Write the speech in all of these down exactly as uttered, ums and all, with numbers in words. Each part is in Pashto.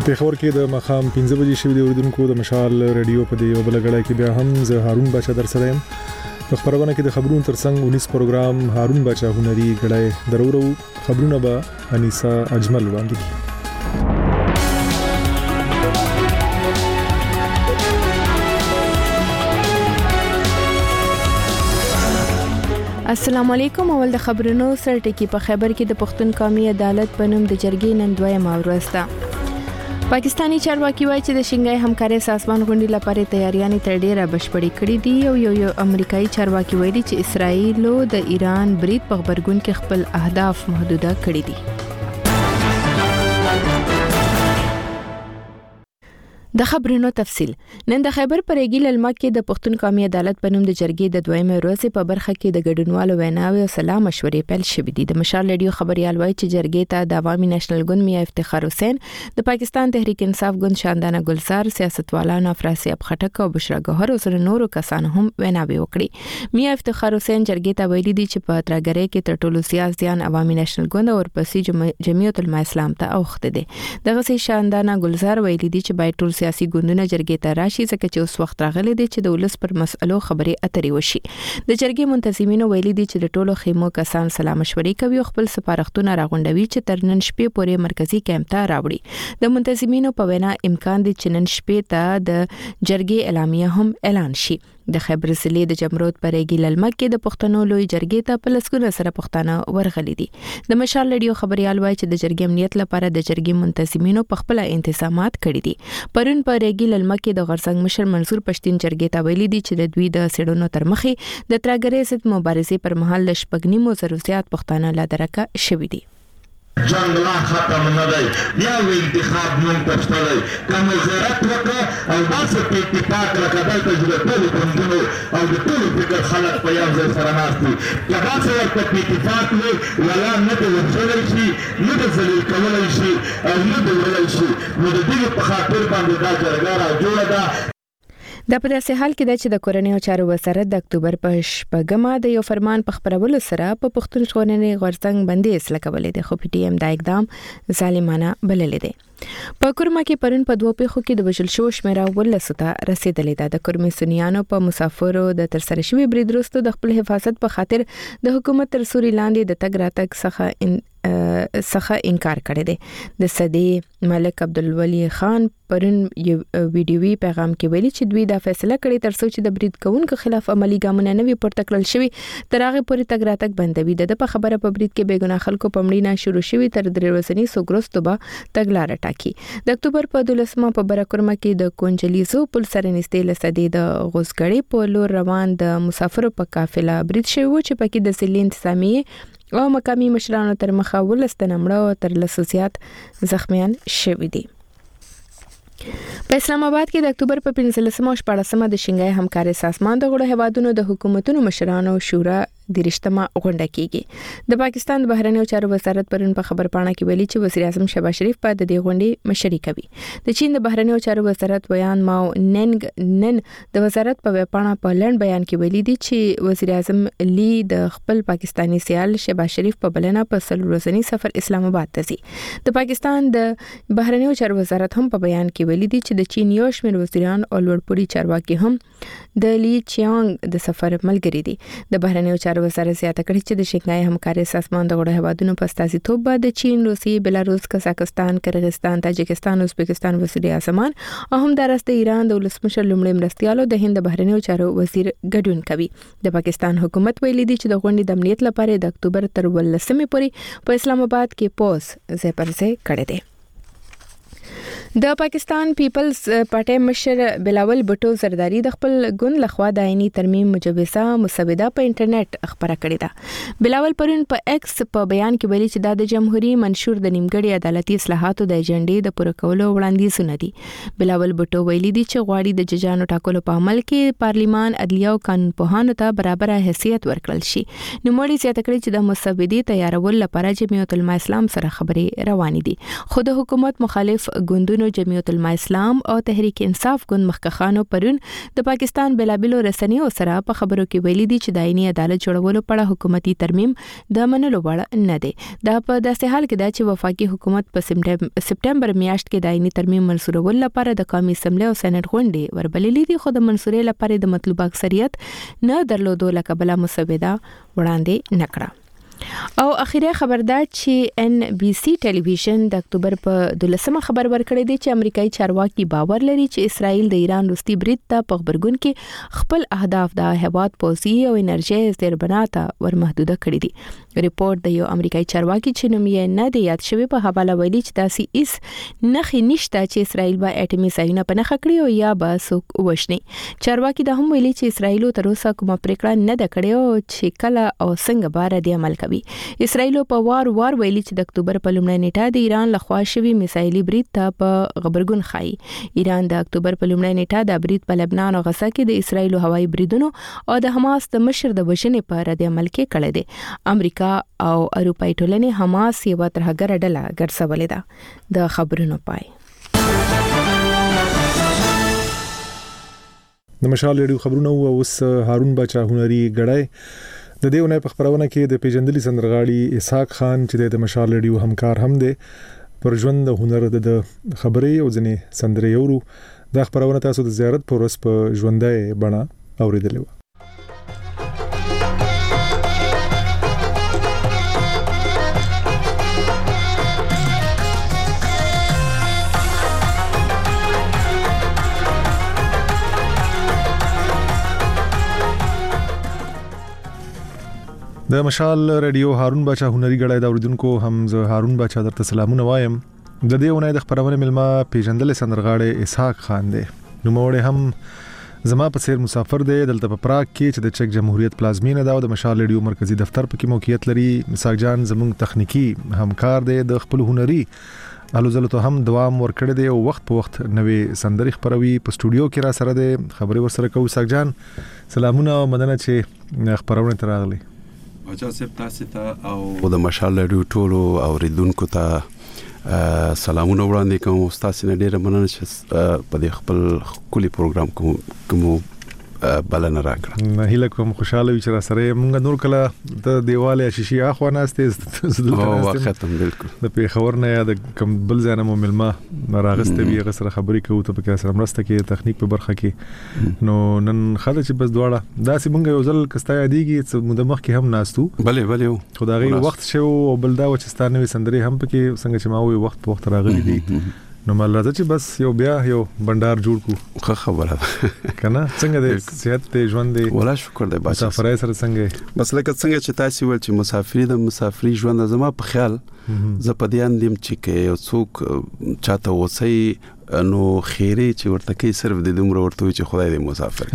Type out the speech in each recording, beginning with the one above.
پیښور کې د مخام پنځه بجې شوې د اوریدونکو د مشال رادیو په دی یو بل غړای کې بیا هم زه هارون بچا در سره یم. په خبرونه کې د خبرونو ترڅنګ اونیس پروګرام هارون بچا هنري غړای درورو خبرونه به انیسا اجمل وړاندې کړي. السلام علیکم. اول د خبرونو سره ټکی په خبر کې د پښتون قومي عدالت په نوم د جرګې نن دویمه ورځ ده. پاکستانی چارواکي وایي چې د شنګای همکاري سازمان غونډې لپاره تیاریانې تر ډیره بشپړې کړې دي او یو یو امریکایي چارواکي وایي چې اسرائیل د ایران برید په خبرګون کې خپل اهداف محدوده کړي دي. د خبرونو تفصیل. نن د خیبر پرېګی للمه کې د پښتون قومي عدالت په نوم د جرګې د دویمه ورځې په برخه کې د ګډونوالو ویناوي او سلا مشورې پیل شوې دي. د مشال رادیو خبريال وایي چې جرګې ته د عوامي نېشنل ګوند میا افتخار حسین، د پاکستان تحریک انصاف ګوند شاندانه گلزار، سیاستوالانو افراسیاب خټک او بشرا ګوهر او سره نورو کسانو هم ویناوي وکړي. میا افتخار حسین جرګې ته ویلي دي چې په ترګری کې تر ټولو سیاسيان عوامي نېشنل ګوند او ورپسې جمعیت العلماء اسلام ته اوخته دي. دغه سي شاندانه گلزار ویلي دي چې باید ټول سیاسي ګوندونه جرګې ته راشي ځکه چې اوس وخت راغلی دی چې د ولس پر مسئلو خبرې اترې وشي. د جرګې منتظمینو ویلي دي چې د ټولو خیمو کسان سلا مشورې کوي او خپل سپارښتونه راغونډوي چې تر نن شپې پورې مرکزی کیمپ ته راوړي. د منتظمینو په وینا امکان دی چې نن شپې ته د جرګې اعلامیه هم اعلان شي. د خیبر ضلع د جمرود پرېګی للمه کې د پښتنو لوی جرګې ته په لسګونه سره پښتانه ورغلي دي. د مشال رادیو خبريال وایي چې د جرګې امنیت لپاره د جرګې منتظمینو په خپل انتظامات کړي دي. پرون پرېګی للمه کې د غرڅنګ مشر منصور پښتين جرګې ته ویلي دي چې د دوی د سړونو تر مخې د ترګری ضد مبارزې پر مهال د شپږنیمو زرو زیات پښتانه لا درکه شوي دي. جنگ لا ختم نه دی، بیا وی انتخاب نوم پښتلی کوم غیرت وکړه او داسې په اتفاق راکړل چې د ټولو ګوندونو او د ټولو فکر خلک په یو ځای سره ناست دي. که داسې ورته په اتفاق وي ولا نه د ورسولی شي، نه د ذلیل کولی شي او نه د ویلی شي، نو د دغې په خاطر باندې دا جرګه راجوړه ده. د په داسې حال کې د چې د کورنیو چارو وزارت د اکتوبر په شپږمه د یو فرمان په خبرولو سره په پښتون ژغورنې غورځنګ باندې اصلاح کولې د خو پی ټی ایم دا اقدام ظالمانه بللې ده. په کورما کې پرون په دوه پیښو کې د وژل شو شمیره ولسو ته رسیدلې ده. د کورمي سنیانو په مسافرو د ترسره شوی برید وروسته د خپل حفاظت په خاطر د حکومت تر سوري لاندې د تګ راتګ څخه ان څخه انکار کړی دی. د صدې ملک عبدالولی خان پرون یو ویډیوي پیغام کې ویلي چې دوی دا فیصله کړې تر څو چې د برید کوونکو خلاف عملی ګامونه نه وي پورته کړل شوي تر هغه پورې تګ راتګ بندوي. د په خبره په برید کې بېګناه خلکو په مړینه شروع شوي تر درې ورځې سوګرستو به تګلاره ټاکي. د اکتوبر په دولسمه په براکورما کې د کونجلیزو پل سره نږدې له صدې د غوسګړې په لور روان د مسافرو په قافله برید شوی و چې پکې د ضلع انتظامیې او مقامي مشرانو تر مخه ولستنه مړه او تر لسو زیات زخمیان شوي دي. په اسلام آباد کې د اکتوبر په پنځلسمه او شپاړسمه د شنګای همکاري سازمان د غړو هیوادونو د حکومتونو مشرانو شورا د رښتما غونډه کیږي. د پاکستان د بهرنیو چارو وزارت پرون په خبر پاڼه کې ویلي چې وزیر اعظم شهباز شریف په د دې غونډې مشري کوي. د چین د بهرنیو چارو وزارت ویان ماو ننګ نن د وزارت په ویبپاڼه په لړ بیان کې ویلي دي چې وزیر اعظم لی د خپل پاکستانی سیال شهباز شریف په بلنه په څلور ورځنی سفر اسلام آباد ته ځي. د پاکستان د بهرنیو چارو وزارت هم په بیان کې ویلي دي چې د چین یو شمېر وزیران او لوړپوړي چارواکي هم د لی چیانګ د سفر ملګري دي. د بهرنیو چارو وزارت زیاته کړې چې د شنګای همکاري سازمان د غړو هیوادونو په استازیتوب به د چین، روسیې، بلاروس، قزاقستان، قرغیزستان، تاجکستان، ازبکستان وزیر اعظمان او همدارس د ایران د ولسمشر لومړي مرستیالو د هند بهرنیو چارو وزیر ګډون کوي. د پاکستان حکومت ویلي دی چې د غونډې د امنیت لپاره د اکتوبر تر ولسمې پورې په اسلام آباد کې پوس ځای پر ځای کړی دی. د پاکستان پیپلز پارټي مشر بلاول بټو زرداری د خپل ګوند لخوا د عیني ترمیم مجوزه مسوده په انټرنیټ خبره کړې ده. بلاول پرون په ایکس په بیان کې ویلي چې دا د جمهوریت منشور د نیمګړي عدالتي اصلاحاتو د ایجنډې د پوره کولو وړاندیزونه دي. بلاول بټو ویلي دي چې غواړي د ججانو ټاکلو په عمل کې پارلیمان، عدلیه او قانونپوهانو ته برابر حیثیت ورکړل شي. نوموړي زیاته کړې چې د مسودې تیارول لپاره جمعیت العلماء اسلام سره خبرې روانې دي، خو د حکومت مخالف ګوندونو ګوندونو جمعیت العلماء اسلام او تحریک انصاف ګوند مخکخانو پرون د پاکستان بلابلو رسنیو سره په خبرو کې ویلي دي چې د آئینی عدالت جوړولو په اړه حکومتي ترمیم د منلو وړ نه دی. دا په داسې حال کې ده چې وفاقي حکومت په سپټمبر میاشت کې د آئینی ترمیم منسوړولو لپاره د قومي اسمبلی او سېنات غونډې وربللې دي، خو د منسوړې لپاره د مطلوبه اکثریت نه درلودو له کبله مسوده وړاندې نکړه. او اخیری خبر ده چې ان بي سي ټلویزیون د اکتوبر په دولسمه خبر ورکړی دی چې امریکایي چارواکي باور لري چې اسرائیل د ایران روسي برید ته په خبرګون کې خپل اهداف د هواد پوزي او انرژي زیربنا ته ورمحدوده کړی دي. ریپورت د یو امریکایي چارواکي چې نوم یې نه دی یاد شوی په حواله ویلي چې داسې هیڅ نښې نشته چې اسرائیل به اټومي ځایونه په نښه کړي او یا به څوک ووژني. چارواکي دا هم ویلي چې اسرائیل تر اوسه کومه پریکړه نه ده کړې او چې کله او څنګه به ردي عمل کوي. اسرائیل په وار وار ویلي چې د اکتوبر په لومړۍ نیټه د ایران لخوا شوی میسایلي برید ته په خبرګون خای. ایران د اکتوبر په لومړۍ نیټه د برید په لبنان او غزه کې د اسرائیل هوایي بریدونو او د حماس د مشر د وژنې په رد عمل کې کړی دی. امریکا او اروپایي ټولنې حماس یو ترهګر ډله ګرځولې ده. د خبرونو پای. د مشال ریډیو خبرونه او اوس هارون بچا هنري غړای د دې ونې په خبرونه کې د پیژندلي سندرغاړي اسحاق خان چې د مشال ریډیو همکار هم دی پر ژوند د هنر د خبرې او ځنې سندرې اورو. د خبرونه تاسو د زیارت پر ورځ په ژوندۍ بڼه اوریدلې و. د مشال ریډیو هارون بچا هنري غړای دا اوریدونکو هم زه هارون بچا درته سلامونه وایم. د دې ونې د خبرونه ملما پیژندل سندرغاړي اسحاق خان دی. نو موړې هم زما په سیر مسافر دی دلته په پراګ کې چې د چک جمهوریت پلازمینه دا او د مشال ریډیو مرکزی دفتر په کې موقعیت لري. اسحاق جان زموږ تخنیکی همکار دی د خپل هنري الو زلو ته هم دوام ورکړی دی او وخت په وخت نوې سندري خبروي په سټوډیو کې را سره دی خبري ور سره کوي. اسحاق جان سلامونه او مدنه چې خبرونه تراغلي. اجازه سپ تاسو ته او د مشال ریډیو ټولو اوریدونکو ته سلامونه وړاندې کوم. تاسو نه ډیره مننه چې په دې خپل کلی پروګرام کوم بلنه راکړه. هیله کوم خوشاله وي چې را سره مونږ نور کله د دیواله شیشي اخوا ناشته او ختم بالکل د پیښور نه یا د کم بل ځای نه ملما راغسته وی غسر خبرې کوو ته په سره مرسته کې تخنیک په برخه کې. نو نن خاله چې بس دواړه داسې مونږ یو ځل کستا یادېږي چې مدمخ کې هم ناستو بلې بلې خدای وخت شو او بل دا و چې ستانه سندري هم پکې څنګه چې ما وي وخت په وخت راغلي دي. نو مال راځي چې بس یو بیا یو بندر جوړ کو. خو خبره کنه څنګه دې صحت ته ژوند دی ولا شکر دی بچا مسافرای سره څنګه بس لکه څنګه چې تاسو ول چې مسافری د مسافری ژوند زما په خیال ز په دې اندیم چې یو څوک چاته وسی نو خیره چې ورته کوي صرف د دومره ورته چې خدای دې مسافر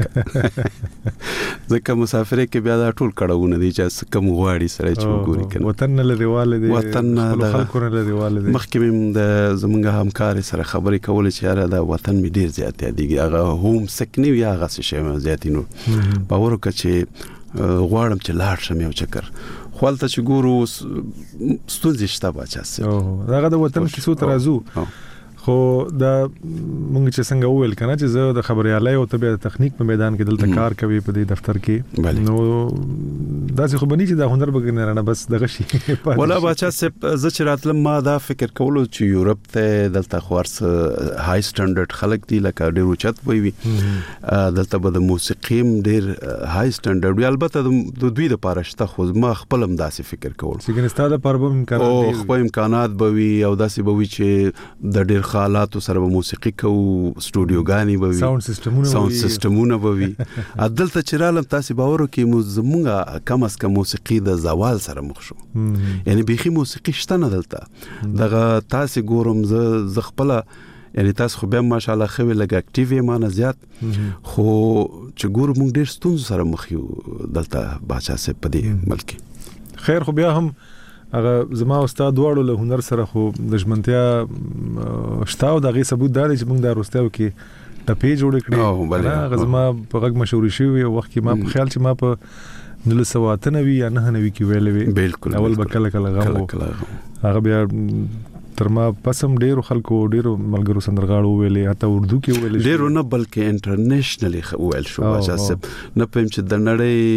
کړي ځکه مسافر کې بیا دا ټول کړهونه دي چې کوم غواړي سره چې وګوري کنه وطن نه لريواله دي وطن د خلکو نه لريواله دي. مخکې د زمونږ همکار سره خبرې کول چې یاره دا وطن می ډیر زیات دی هغه هوم سکنی یا هغه څه زیات نو باور وکړه چې غواړم چې لاړ شم یو چکر خپل ته چې ګورو ستونزې شته بچا او هغه د وطن کې څو ترازو خو دا مونږ چې څنګه وویل کنه چې زه د خبريالۍ او طبيعت تخنیک په میدان کې دلته کار کوي په دې دفتر کې نو دا څه خو بني چې دا هنر بګنه نه بس دغه شي ولا بچا سپ ز چې راتلم ما دا فکر کولو چې یورپ ته دلته خورس هاي سټانډرډ خلک دي لکه ډیر اوچت وي وي دلته به د موسیقي ډیر هاي سټانډرډ وي البته د دوی د پارشته خو ما خپل هم داسې فکر کول چې ګنستاده پربم امکانات او خو امکانات به وي او داسې به وي چې د ډیر حالاتو سره موسیقي کو سټوډیوګانی به وي ساوند سیستمونه ساوند سیستمونه به وي عدالت چرالم تاسو باور کې مو زمونږه کم اس کم موسیقي د زوال سره مخ شو یعنی بيخي موسیقي شته نه دلته دغه تاسو ګورم ز خپل یعنی تاسو خو به ماشاءالله خو لګ اکټیوي مانه زیات خو چې ګور مونږ ډیر ستونزو سره مخ یو دلته باچا سه پدې ملک خیر خو بیا هم هغه زما استاد دواړو له هنر سره خو د ژمنتیا شتاو دغه ثبوت دی چې موږ د روستاو کې ټپې جوړ کړې هغه زما په غږ مشهور شوی او وخت کې ما په خیال چې ما په نل سواتنوي یا نه نوي کې ویلې وی بالکل اول بکله کله غو هغه بیا تر ما پسم ډیرو خلکو ډیرو ملګرو سندرغاړو ویلې حتی اردو کې ویلې ډیرو نه بلکې انټرنیشنلی ویل شو بچا سب نه پم چې د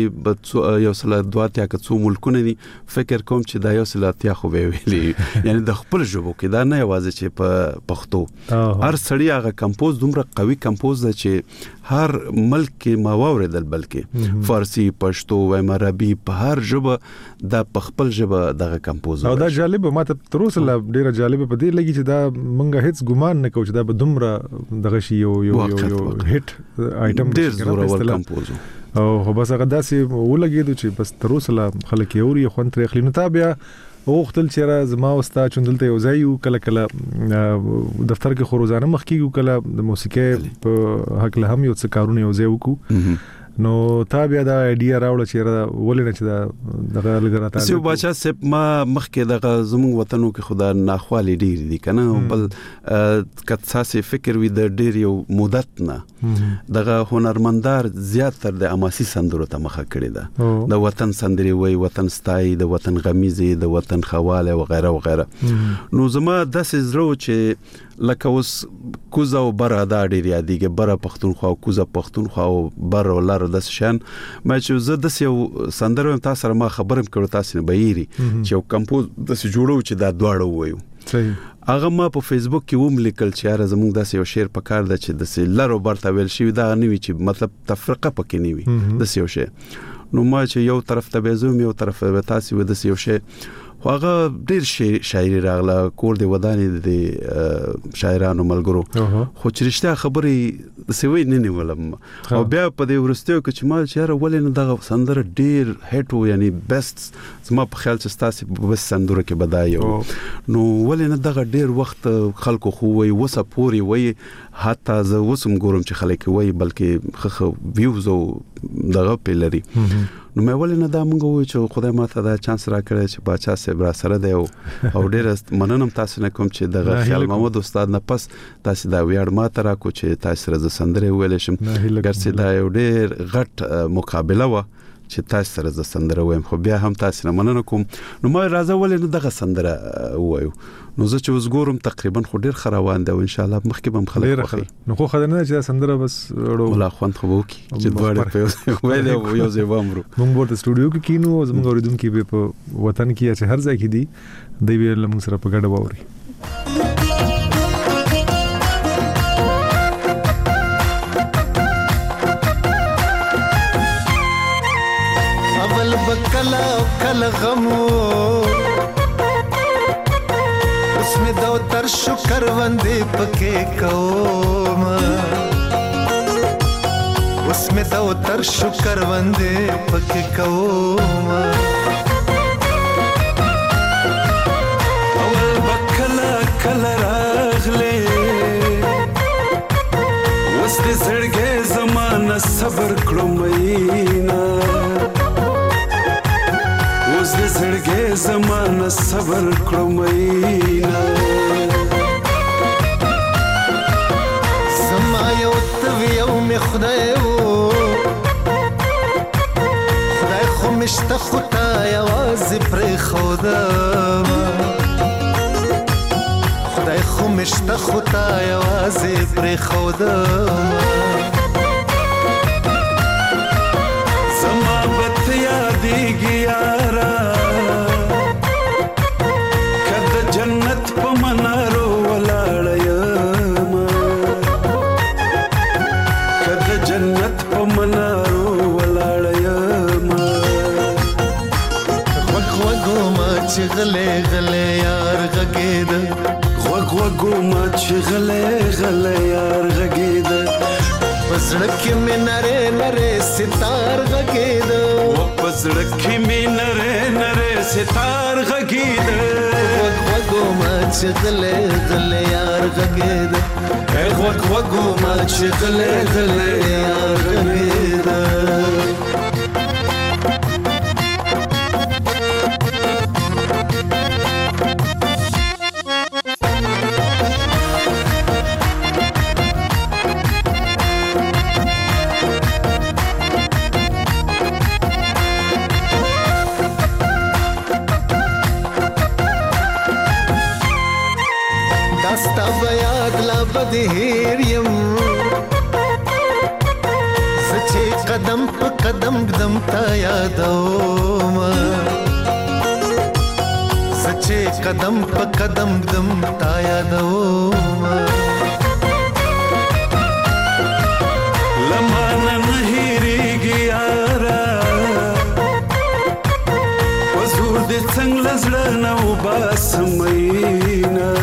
نړۍ یو سل دوه اتیا کڅو ملکونه دي فکر کوم چې دا یو سل اتیا خو ویلې یعنی د خپل ژبو کې دا نه یوازې چې په پښتو هر سړی هغه کمپوز دومره قوي کمپوز دی چې هر ملک کې ما واوریدل بلکې فارسی پښتو و عربي په هر ژبه د خپل ژبه دغه کمپوز او دا جالب ماته تر اوسه ډیره جالب په دې لګي چې دا مونږه هیڅ ګمان نه کوو چې دا به دومره دغه شی یو یو یو هټ آیټم ډیر زوړ کمپوز او خو بس هغه داسې ولګېدو چې بس تر اوسه خلک یې اوري خو تر خلینو تابع وختل چې را زما وستا چوندلته یو ځای یو کله کله دفتر کې خو روزانه مخ کیږو کله د موسیقي په حق له هم یو څه کارونه یو ځای وکړو نو تابع دا ایډیا راوړل چې را ولې نه چې دا دغه لګراته سیو بچا سپ ما مخ کې دغه زموږ وطنو کې خدا ناخوالي ډیر دي کنه بل کڅاسي فکر وي د ډیر یو مدت نه دغه هنرمندار زیات تر د اماسي سندرو ته مخه کړی ده د وطن سندري وي وطن ستای د وطن غمیزي د وطن خواله و غیره و غیره نو زما د سزرو چې لکه اوس کوزا او بر ادا ډیر یادېږي بر پښتونخوا او کوزا پښتونخوا او بر ولر د شان مې چې زه د یو سندرو تاسو سره ما خبرم کړو تاسو نه بهيري چې یو کمپوز د جوړو چې دا دواړه وایو صحیح هغه ما په فیسبوک کې ووم لیکل چې یاره زموږ داسې یو شعر په کار ده چې د لرو برته ویل شي دا نه وي چې مطلب تفرقه پکې نه وي د یو شی نو ما چې یو طرف ته بيزوم یو طرف به تاسو د یو شی هغه ډیر شاعري راغله کور دی ودانې د شاعرانو ملګرو خو چې رښتیا خبرې سوي نه نیولم او بیا په دې ورستیو کې چې ما چې ولې نه دغه سندره ډیر هټو یعنی بیسټ زما په خیال چې تاسو بس سندره کې بدایو نو ولې نه دغه ډیر وخت خلکو خو وي وسه پوري وي حتی زه وسم ګورم چې خلک وي بلکې خخ ویوز او دغه پلري نو مې ولې نه دا مونږ وای چې خدای ماته دا چانس راکړی چې باچا صاحب را سره دی او ډیر مننم تاسو نه کوم چې دغه خیال محمد استاد نه پس تاسو دا ویاړ ماته را کو چې تاسو سره ز سندره ویل شم ګرځي دا یو ډیر غټ مقابله و چې تاسو سره ز سندره وایم خو بیا هم تاسو نه مننه کوم نو ما راځه ولې نه دغه سندره وایو نو زه چې وزګورم تقریبا خو ډیر خروان دی او ان شاء الله مخکې به خلک خوخي نو خو خدانه چې سندره بس وړو ولا خوند خو وکي چې دواړه په ویلې یو ځای وامرو موږ ورته سټوډیو کې کینو زموږ اوریدونکو به په وطن کې چې هر ځای کې دي دوی به موږ سره په ګډه ووري اول بکلا کل غمو اسمه دو تر شکر وندې پکې کوم اسمه دو تر شکر وندې پکې کوم اول بکلا کلا راغله وس دې زړګې زمانہ صبر کړو مینا اوس دې زړګې زمانہ صبر کړو مینا زما یو توی یو می خدای وو خدای خو مشته خدا یوازې پر خدا خدای خو مشته خدا یوازې پر خدا زما بت یادېږي یارا کده جنت په منارو ولاړ یم کده جنت په منارو ولاړ یم غوږ غوږو ما چې غلې غلې یار غږېده غوږ غوږو ما چې غلې غلې یار غږېده پزړه کې مې نره نره ستار غږېده و پزړه کې مې نره نره ستار غږېده غوږ غوږو ما چې غلې غلې یار غږېده غوږ غوږو ما چې غلې غلې یار غږېده تا یادوم سچې قدم په قدم دم تا یادوم لمانه نهيريږي یارا وزور دې څنګه زړه نو باسمینا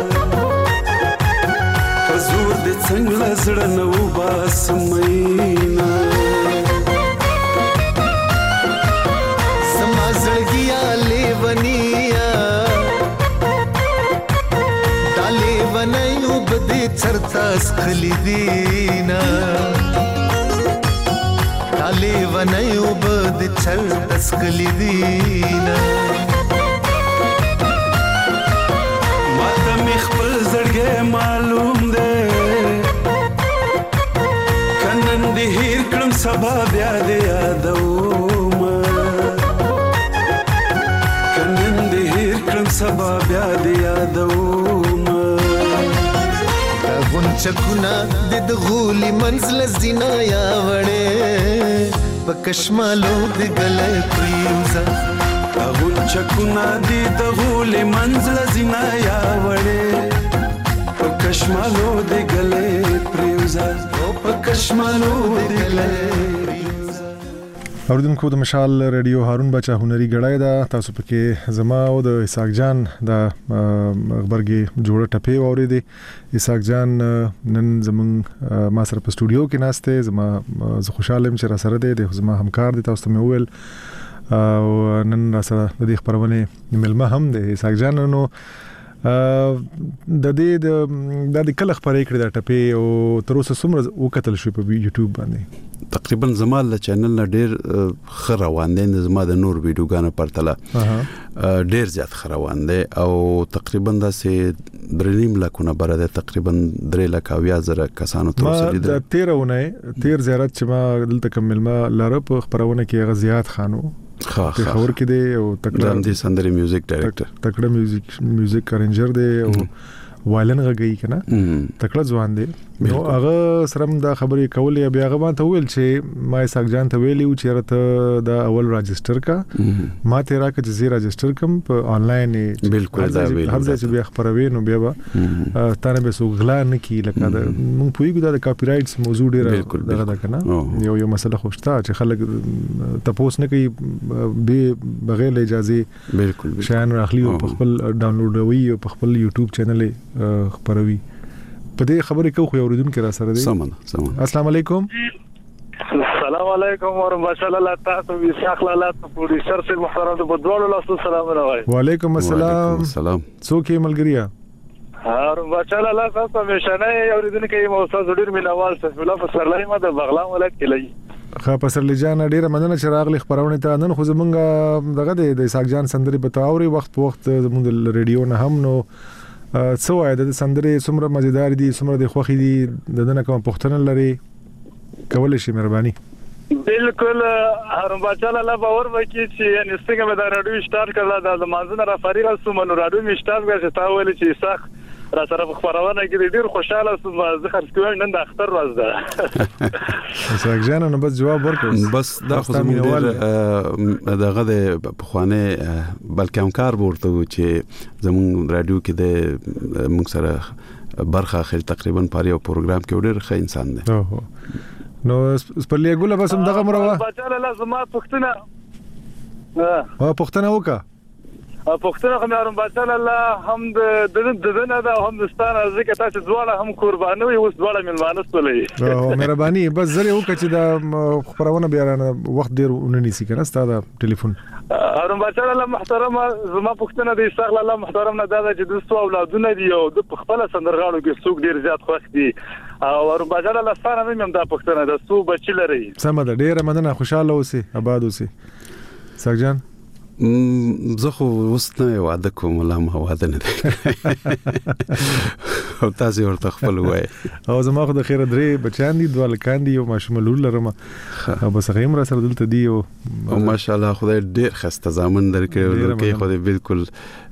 وزور دې څنګه زړه نو باسمینا سما زړګیا لیونیا دالې ونایو بده چرتا سخلی دینا دالې ونایو بده چرتا سخلی دینا ماته مخ په زړګې معلوم ده کنن دې هیر کړم سبا بیا دې یادوم کنن دې هیر کړم سبا بیا دې یادوم غونچکونه د غولي منزل زینا یا وړې پکشمالو د ګلې پریوزا غونچکونه د غولي منزل زینا یا وړې پکشمالو د ګلې پریوزا پکشمالو د ګلې اوریدونکو د مشال ریډیو هارون بچا هنري غړای دا تاسو پکې زما او د اسحاق جان د خبرګي جوړه ټپه اوریدي اسحاق جان نن زمون ما سره په سټوډیو کې ناشته زما زه خوشاله يم چې را سره دی د زما همکار دي تاسو ته ویل او نن را سره د دې خبرونه ملما هم د اسحاق جان نو د دې د کله خبرې کړې د ټپه او تر اوسه څومره وکتل شو په یوټیوب باندې تقریبا زمال له چینل نه ډیر خروان دي زما د نور ویډیوګانو پرتله ډیر زیات خروان دي او تقریبا داسې درنیم لکونه بره ده تقریبا درې لک او یا زره کسانو تر اوسه لیدل ما د تیرونه تیر زیارت چې ما دلته کمل ما لاره په خبرونه کې غزيات خانو خا خا خبر کې دی او تکړه د سندري میوزیک ډایرکټر تکړه میوزیک میوزیک ارنجر دی او وایلن غږی کنه تکړه ځوان دی نو هغه سره د خبرې کولې بیا هغه ما ته ویل چې ما اسحاق جان ته ویلی و چې راته د اول راجستر کا ما ته راکه چې زی راجستر کم په انلاین بالکل دا ویل هر ځای چې بیا خبروي نو بیا به تانه به سو غلا نه کی لکه دا مونږ پویګو دا د کاپی رائټس موضوع ډیر دغه دا کنه یو یو مسله خوشته چې خلک تاسو نه کوي به بغیر اجازه بالکل شان راخلی او خپل ډاونلوډوي او خپل یوټیوب چینل خبروي په دې خبرې کو خو اوریدونکو را سره دی سمونه سمونه السلام علیکم السلام علیکم ورحمۃ اللہ تاسو اسحاق لاله پروډوسر سره محترم د بدوالو لاسو سلام راوړی وعلیکم السلام سلام څوک یې ملګریا ورحمۃ اللہ تاسو مشنه اوریدونکو یې موثق ډیر مینوال څه بلا په سرلای ما د بغلان ولایت کې لګي خا پسرلی جان ډیره مننه چې راغلی خبرونه ته نن خو زمونږ دغه د اسحاق جان سندري بتاوري وخت په وخت زمونږ د ریډیو نه هم نو څو وای د سندري څومره مزیدار دي څومره د خوخي دي دنه کوم پښتنه لري کول شي مهرباني بالکل هارون بچا الله باور وکړي چې یعنی څنګه مې دا رادیو سٹارټ کړل دا مانځنه را فارغ سوم نو رادیو می سٹارټ کړ چې تا ویل چې اسحاق را سره خبرونه کې ډیر خوشاله سوم زه خرڅ کوم نن د اختر ورځ ده اسحاق جان نو بس جواب ورکړ بس دا خو زموږ دغه د بخوانه بلکې همکار ورته چې زموږ رادیو کې د موږ سره برخه اخر تقریبا پاره یو پروګرام کې ډیر ښه انسان دی نو سپرلی ګوله بس هم دغه مروا بچاله لازم ما پښتنه ها پښتنه وکا پښتنه خو مې بچاله الله هم د دنه دا هم دستانه ځکه تاسو دواړه هم قرباني وي اوس دواړه ملمانه ستولې او مهرباني بس زری وکړه چې دا خبرونه بیا وخت ډیر ونني سي کنه ستاسو ټلیفون هارون بچا الله محترم زما پښتنه د اسحاق الله محترم نه دا چې د څو اولادونه دي او د خپل سندرغاړو کې څوک ډیر زیات خوښ دي او هارون بچا الله ستانه مې هم دا پښتنه د څو بچی لري سم ده ډیر مننه خوشاله اوسې آباد اوسې اسحاق جان زه خو وسنه واده کوم لا ما واده نه او تاسو ورته خپل وای. او زما خو د خیره درې بچان دي، دوه لکان دي او ماشوم لور لرم او بس غیم را سره دلته دی او ماشاءالله خدای ډیر خسته زامن درکړي ورکه خو دې بالکل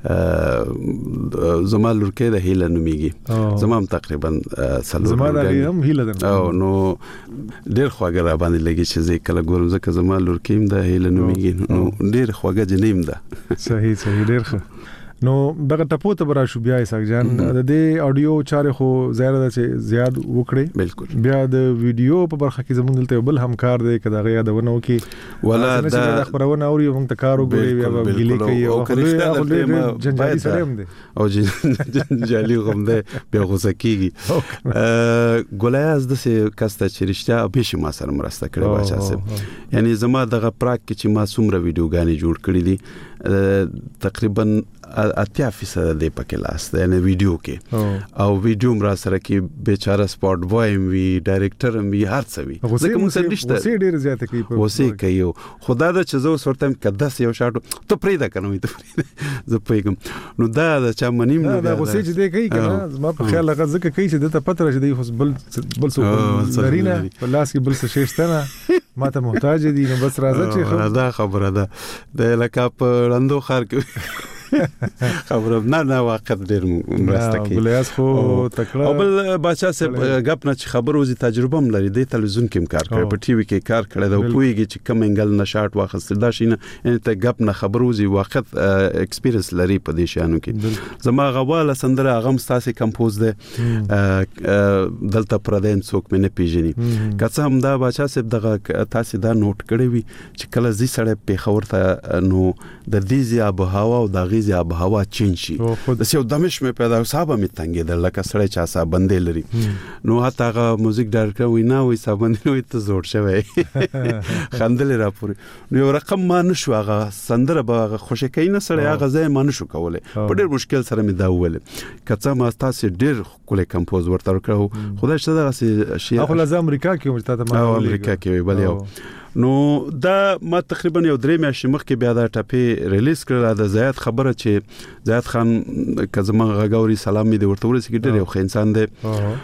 زما لور کې د هیله نوميږي، زما هم تقریبا سلور زما د هم هیله ده او نو ډیر خواږه را باندې لګي چې زه کله ګورم ځکه زما لور کې هم د هیله نوميږي نو ډیر خواږه جنیم ده. صحیح صحیح ډیر ښه. نو دغه ټپو ته برا شو بیا اسحاق جان د دې اډیو چارې خو زیاده چې زیات وکړي بالکل. بیا د ویډیو په برخه کې زموږ دلته بل همکار دی کدا غیا دونه وکي ولا د خبرونه اوري موږ ته کار وګوري بیا ګیلې کوي او خو جنجالي سره هم دی او جنجالي هم دی بیا غوسه کیږي. ګولیاز د څه کاسته چې رښتیا به شي ما سره مرسته کړې بچا سه، یعنی زما دغه پراک کې چې ما څومره ویډیوګانې جوړ کړې دي تقریبا اتیا فیصد دی پکې لاس دی یعنی ویډیو کې او ویډیو مرا سره کې بیچاره سپورټ بوای وی ډایریکټر هم وی هر څه وی ځکه موږ سره نشته وسې ډیر زیاته کوي په وسې کوي خدا دا چې زو سورتم کداس یو شاټ ته پرې دا کنه ته پرې زه پېګم نو دا د چا منیم نه دا وسې چې دی کوي کنه ما په خیال هغه ځکه کوي چې د ته پته راځي دی خو بل بل څه درینه په لاس کې بل څه شېشتنه ما ته محتاج دي نو بس راځه چې دا خبره ده د لکه په رندو خار کې خبره نه نه واقع ډیر مرسته کوي. ګلیاس خو تکړه او بل بچا سه غپ نه چې خبر وزي تجربه هم لري د تلویزیون کې کار کوي په ټي وي کې کار کړی دا پويږي چې کوم انګل نه شاټ واخستل دا شي نه ان ته غپ نه خبر وزي وخت ایکسپیرینس لري په دې شانو کې. زما غواله سندره غم ستاسو کمپوز ده دلته پردین څوک مې نه پیژني که هم دا بچا سه دغه تاسو دا نوٹ کړی وي چې کله زی سړی په خبر ته نو د دې زی ابو هوا او د غیزي ابو هوا چینج شي د سیو دمش مې پیدا صاحب مې تنګې در لکه سړی چا صاحب بندې لري نو هتا هغه موزیک ډایرکټر وینا وي صاحب بندې وي ته زوړ شوی خندل را پوری نو یو رقم ما نشو هغه سندره به خوشی کین سړی هغه ځای ما نشو کوله په ډیر مشکل سره مې دا وله کڅه ما تاسو ډیر کوله کمپوز ورته ورکړو خدای شته دغه شی خو لازم امریکا کې ورته ما امریکا کې بل یو نو دا ما تقریبا یو درې میاشتې مخکې بیا دا ټاپې ریلیز کړل د زیات خبره چې زیات خان کزما غاوري سلام می دی ورته ورسې ډېر یو ښه انسان دی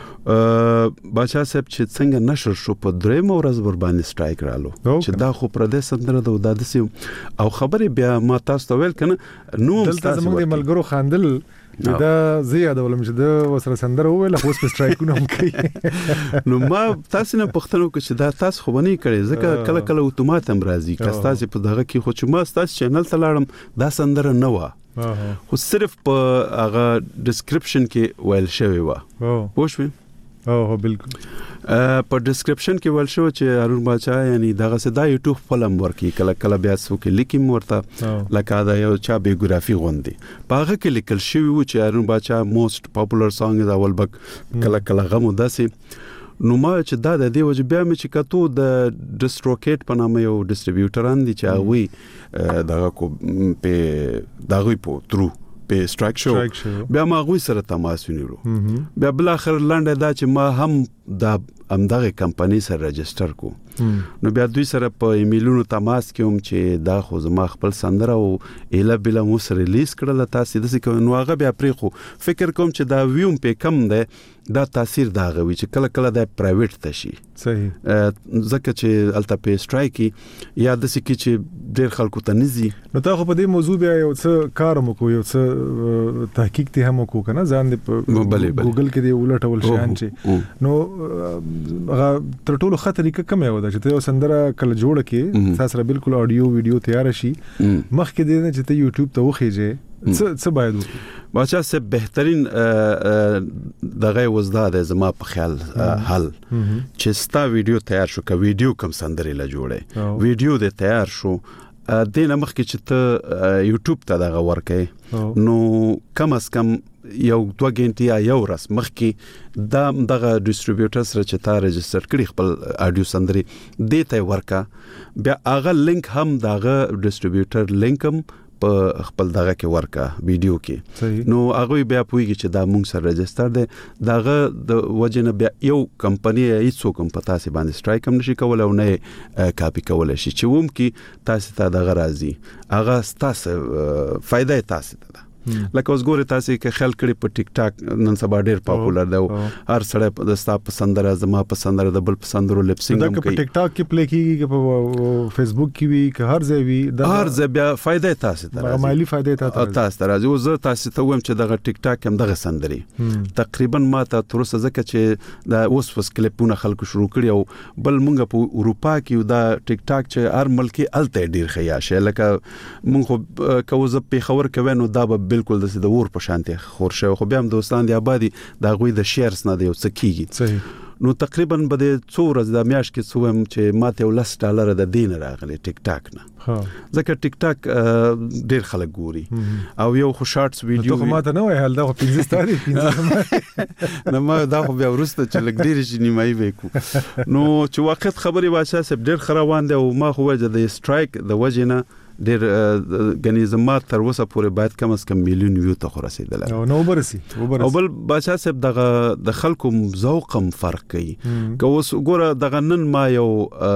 بچا صاحب چې څنګه نشر شو په درې مورز ور باندې سټرایک رالو چې دا خو پر دې سندره د دادسي او خبره بیا ما تاسو ته ویل کنه نو دلته زموږ د ملګرو خاندل دا زیاده ولم چې دا وسره سندره ویل خو په سټرایکونه هم کوي نو ما تاسو نه پښتنو کې چې دا تاسو خو بنې کړي ځکه کله کله اتومات هم راځي که تاسو په دغه کې خو چې ما تاسو چینل ته لاړم دا سندره نه و خو صرف په هغه ډسکرپشن کې ویل شوی و پوه شئ او بالکل په ډسکرپشن کې ول شو چې هارون باچا یعنی دغه سدا یوټیوب فلم ورکی کله کله بیا سو کې لیکم ورته لکه دا یو چا بیوګرافي غوندي پاغه کې لیکل شوی و چې هارون باچا موست پاپولر سانګ از اول بک کله کله غمو داسي نو ما چې دا د دې وجه بیا مې چې کتو د ډستروکیټ په نامه یو ډسټریبیوټران دي چې هغه دغه کو په دغه په ترو په سټرایک شو بیا ما غوي سره تماس ونیرو بیا بل اخر لاندې دا چې ما هم د امدغه کمپنی سره رجستر کو نو بیا دوی سره په ایمیلونو تماس کوم چې دا خو زما خپل سندره او اله بل مو سره ریلیز کړل تاسو د څه نو هغه بیا پرې خو فکر کوم چې دا ویوم په کم ده دا تاثیر دا غوي چې کله کله د پرایویټ تشي صحیح ځکه چې الته په سټرایکی یا د څه کې چې ډېر خلکو ته نزي نو تا خو په دې موضوع بیا یو څه کار مو کو یو څه تحقیق ته هم کو کنه ځان دې په ګوګل کې دی ولټول شان چې نو هغه تر ټولو خطرې کومه و ده چې ته یو سندره کله جوړه کې تاسو سره بالکل اډیو ویډیو تیار شي مخکې دې نه چې ته یوټیوب ته وخیږي څه څه باید وکړي بچا سه بهترین دغه وزداد زما په خیال حل چې ستا ویډیو تیار شو که ویډیو کم سندره لا جوړه ویډیو دې تیار شو دینه مخکې چې ته یوټیوب ته دغه ورکې نو کم از کم یو دوه غنټه یا یو ورځ مخکې دا دغه ډسټریبیوټر سره چې تا رجستر کړی خپل اډیو سندري دې ته ورکا بیا هغه لینک هم دغه ډسټریبیوټر لینک هم په خپل دغه کې ورکا ویډیو کې نو هغه بیا پويږي چې دا مونږ سره رجستر دی دغه د وجنه بیا یو کمپنی هیڅ کوم پتا سي باندې سټرایک هم نشي کولای او نه کاپی کولای شي چې ووم کې تاسو ته دغه راځي هغه تاسو فائدې تاسو ته لکه اوس ګوره تاسو کې خیال کړی په ټیک ټاک نن سبا ډیر پاپولر دی هر سړی د ستا پسندره زما پسندره د بل پسندرو لپسینګ هم کوي په ټیک ټاک کې پلی کیږي په فیسبوک کې وی که هر ځای وی د هر ځای بیا فائدې تاسو ته راځي مالی فائدې ته تاسو ته راځي او زه تاسو ته وایم چې دغه ټیک ټاک هم دغه سندري تقریبا ما ته تر اوسه ځکه چې دا اوس وس کلیپونه خلکو شروع کړي او بل مونږ په اروپا کې دا ټیک ټاک چې هر ملک الته ډیر خیاشه لکه مونږ خو کوزه په خبر کوي نو دا به بالکل د ور په شانتي خورشه خو بیا هم دوستان دی آبادی دا غوي د شیرز نه دی او سکیږي صحیح نو تقریبا به د څو ورځې د میاش کې څوم چې ماته ولس ډالر د دین راغلي ټیک ټاک نه ها ځکه ټیک ټاک ډیر خلک ګوري او یو خو شارټس ویډیو ته ماته نه وای حال دا خو پنځه ستاري پنځه نه ما دا خو بیا ورسته چې لګ ډیر شي نیمای وکړو نو چې وخت خبري واشه سب ډیر خروان دی او ما خو وجه د سټرایک د وجنه ډیر غنیزمات تر وسه پورې باید کم از کم میلیون ویو ته رسیدل او نو برسي او بل بادشاہ صاحب دغه د خلکو ذوقم فرق کوي که اوس ګوره دغه نن ما یو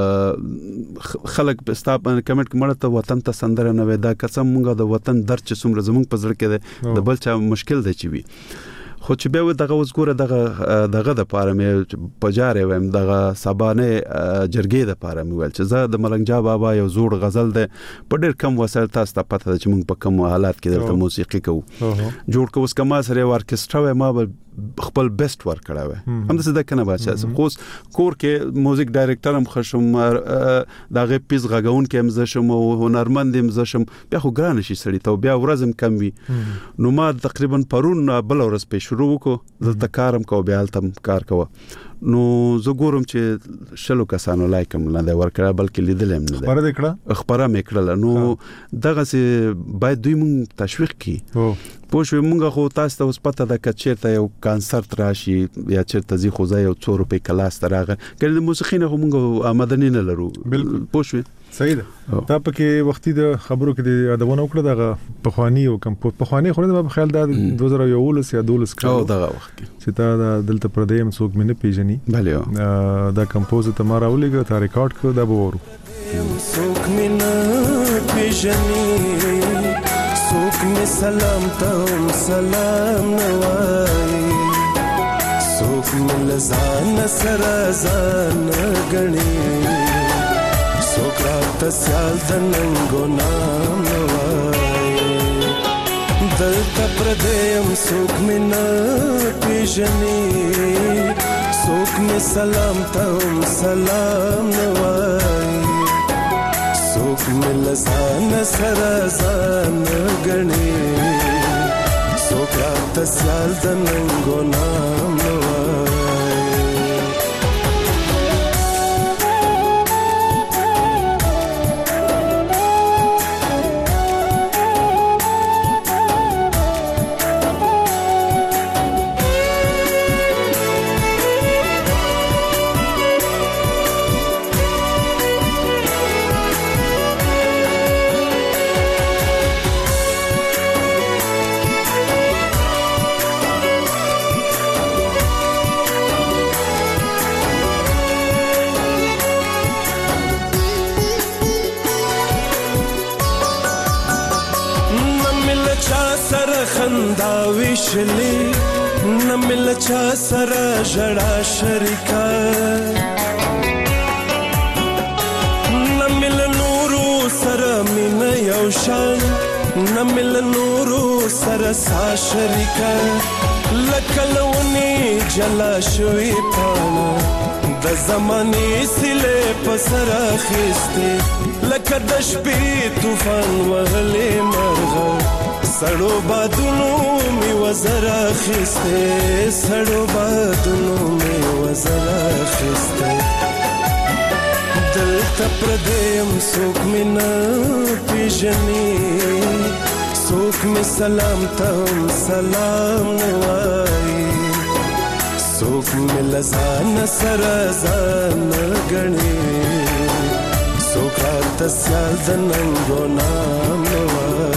خلک په ستاپ کمنټ کې مړه ته وطن ته سندره نه ودا قسم مونږه د وطن درد چې څومره زمونږ په زړه کې ده د بل چا مشکل دی چې وي خو چې به دغه اوس ګوره دغه دغه د پاره مې پجاره ویم دغه سبانه جرګې د پاره مې ول چې زه د ملنګ بابا یو زوړ غزل ده په ډېر کم وسایل تاسو ته پته ده چې موږ په کوم حالات کې دلته موسیقي کوو جوړ کوو کما سره ورکسترا ما خپل بیسټ ورک کړو هم د څه د کنه بچا خو کور کې موزیک ډایریکټر هم خشم دغه پیس غاګون کې هم زشم او هنرمند هم زشم بیا خو ګران شي سړی ته بیا ورځم کم وي نو ما تقریبا پرون بل ورځ په شروع وکړو زه کارم کو بیا تم کار کوم نو زه ګورم چې شلو کسانو لایکم نه دا ورکړه بلکې لیدل هم نه ده خبره وکړه خبره مې کړل نو دغه سي باید دوی مونږ تشویق کی پوه شو مونږ خو تاسو ته اوس پته ده که چیرته یو کانسرت راشي یا چیرته زی خو ځای یو څو روپۍ کلاس ته راغی کله د موسیقي نه خو مونږ آمدنی نه لرو پوه شو صحیح ده تا پکې وختي د خبرو کې د یادونه وکړه دغه پخوانی او کم پخوانی خو د خیال د دوه زره یولس یا دولس کې او دغه وخت چې تا د دلته پردیم څوک مې نه پیژني بله دا کمپوز ته ما راولېږه تا ریکارډ کړ دا به ورو څوک مې نه پیژني څوک مې سلام ته سلام نه وایي څوک مې له ځان سره ځان ګڼي څوک راته سیال د ننګو نام نه وایي دلته پردیم څوک مې نه پیژني څوک مې سلام ته سلام نه وایي څوک مې له ځان سره ځان ګڼي څوک راته سیال د ننګو نام نه وایي خندا وشلی نمل چا سره جړا شریکا نمل نورو سره مين یو شان نمل نورو سره سا شریکا لکلونی جلا شوی پانا د زماني سله پسرا خسته لکه د شپې طوفان وهلې مرغه سړو بادونو می وزرا خسته سړو بادونو می وزرا خسته دلته پردیم څوک می نه پیژني څوک می سلام ته سلام نه وایي څوک می لزان سره ځان ګڼي څوک راته سیال د ننګو نام نه وایي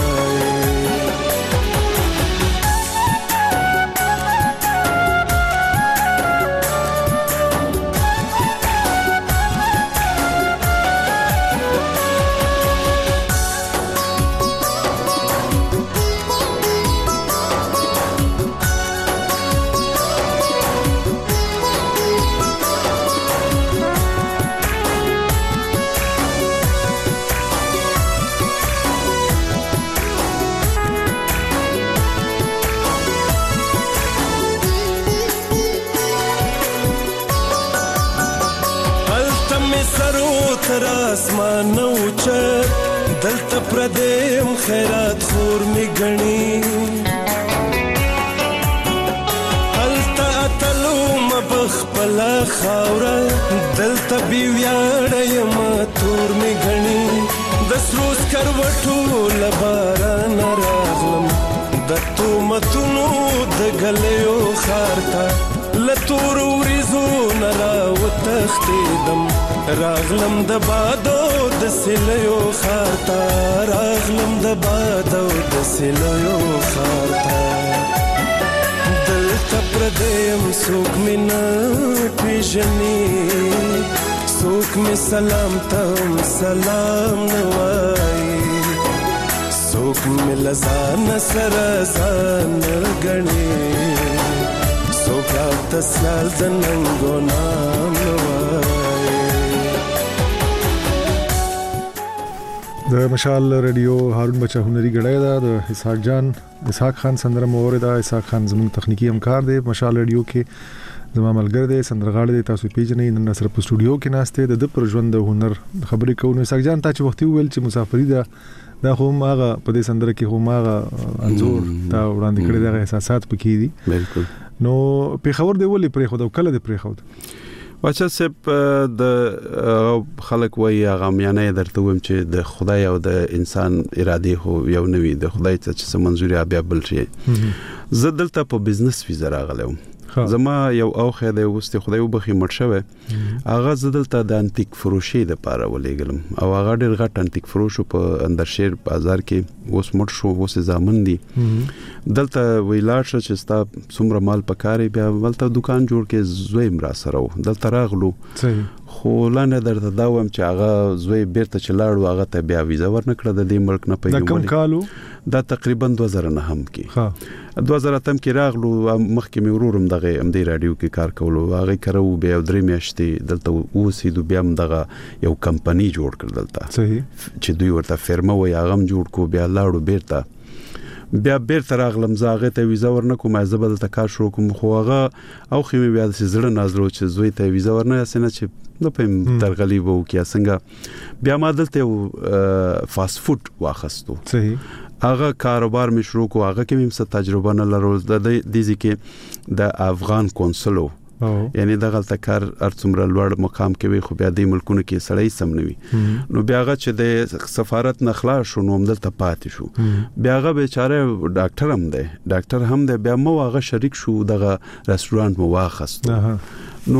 می سرو تر اسمان نو چر دلته پردیم خیرات خور می گنی هلته اتلو مبخ پلا خاوره دلته بی ویاړی ما تور می گنی د سروس کروټو لباران راغلم د تومتونو د غلیو خارتا لتور وریزو نرا وتختیدم راغلم د بادو د سلیو خارتا راغلم د بادو د سلیو خارتا دل تپردیم سوک مینا پیژنی سوک می سلام تم سلام نوائی سوک می لزان سرزان گنی سوک آت سیال دننگو نام نوائی. د مشال رادیو هارون بچا هنري غړای دا د اسحاق جان اسحاق خان سندره مور دا اسحاق خان زموږ تخنیکی همکار دی مشال رادیو کې زما ملګری دی سندرغاړی دی تاسو پیژنئ نن سره په سټوډیو کې ناشته د پر ژوند د هنر خبرې کوو اسحاق جان تا چې وخت ویل چې مسافری دا دا خو ماغه په دې سندره کې خو ماغه انزور تا وړاندې کړی دا احساسات پکې دي بالکل نو په خبر دی ولې پرې خو دا کله دی پرې خو واچا سپ د خلک وای هغه میانه درته ویم چې د خدای او د انسان اراده هو یو نوی د خدای ته چې منځوري بیا بل شي زه دلته په بزنس ویزا راغلم زما یو اوخه د وسته خدای وبخي مړ شوی هغه زدلته د انتیک فروشي د پاره ولېګلم او هغه ډېر غټ انتیک فروش په اندرشیر بازار کې اوس مړ شو اوس ځامن دي دلته ویلاړ چې ستا څومره مال پکاري بیا ولته دکان جوړ کې زویم را سره و دلته راغلو خو لاندې درته دا وم چې هغه زوی بیرته چلاړو هغه ته بیا ویزا ورنکړه د دې ملک نه پیګم کم کالو دا تقریبا دوه زره نه هم کې ها دوه زره تم کې راغلو مخکې مې ورورم دغه ام دی رادیو کې کار کولو هغه کرو بیا درې میاشتې دلته اوسېدو بیا هم دغه یو کمپنی جوړ کړ دلته صحیح چې دوی ورته فرما وای هغه جوړ کو بیا لاړو بیرته بیا بیرته راغلم زاغه ته ویزا ورنکو ما زبل ته کار شروع کوم خو هغه او خو مې بیا زړه نازلو چې زوی ته ویزا ورنه اسنه چې نو په ترغلیب وو کې څنګه بیا ما دلته فاست فود واخستو صحیح هغه کاروبار مې شروع کو هغه کې مې څه تجربه نه لرو د دې ځکه د افغان کونسلو یعنی دغه تکر ارڅومره لوړ مقام کې وي خو بیا د ملکونو کې سړی سم نوي نو بیا هغه چې د سفارت نخلا شو نو دلته پاتې شو بیا هغه بیچاره ډاکټر هم دی ډاکټر هم دی بیا مو هغه شریک شو دغه رستورانت مو واخست نو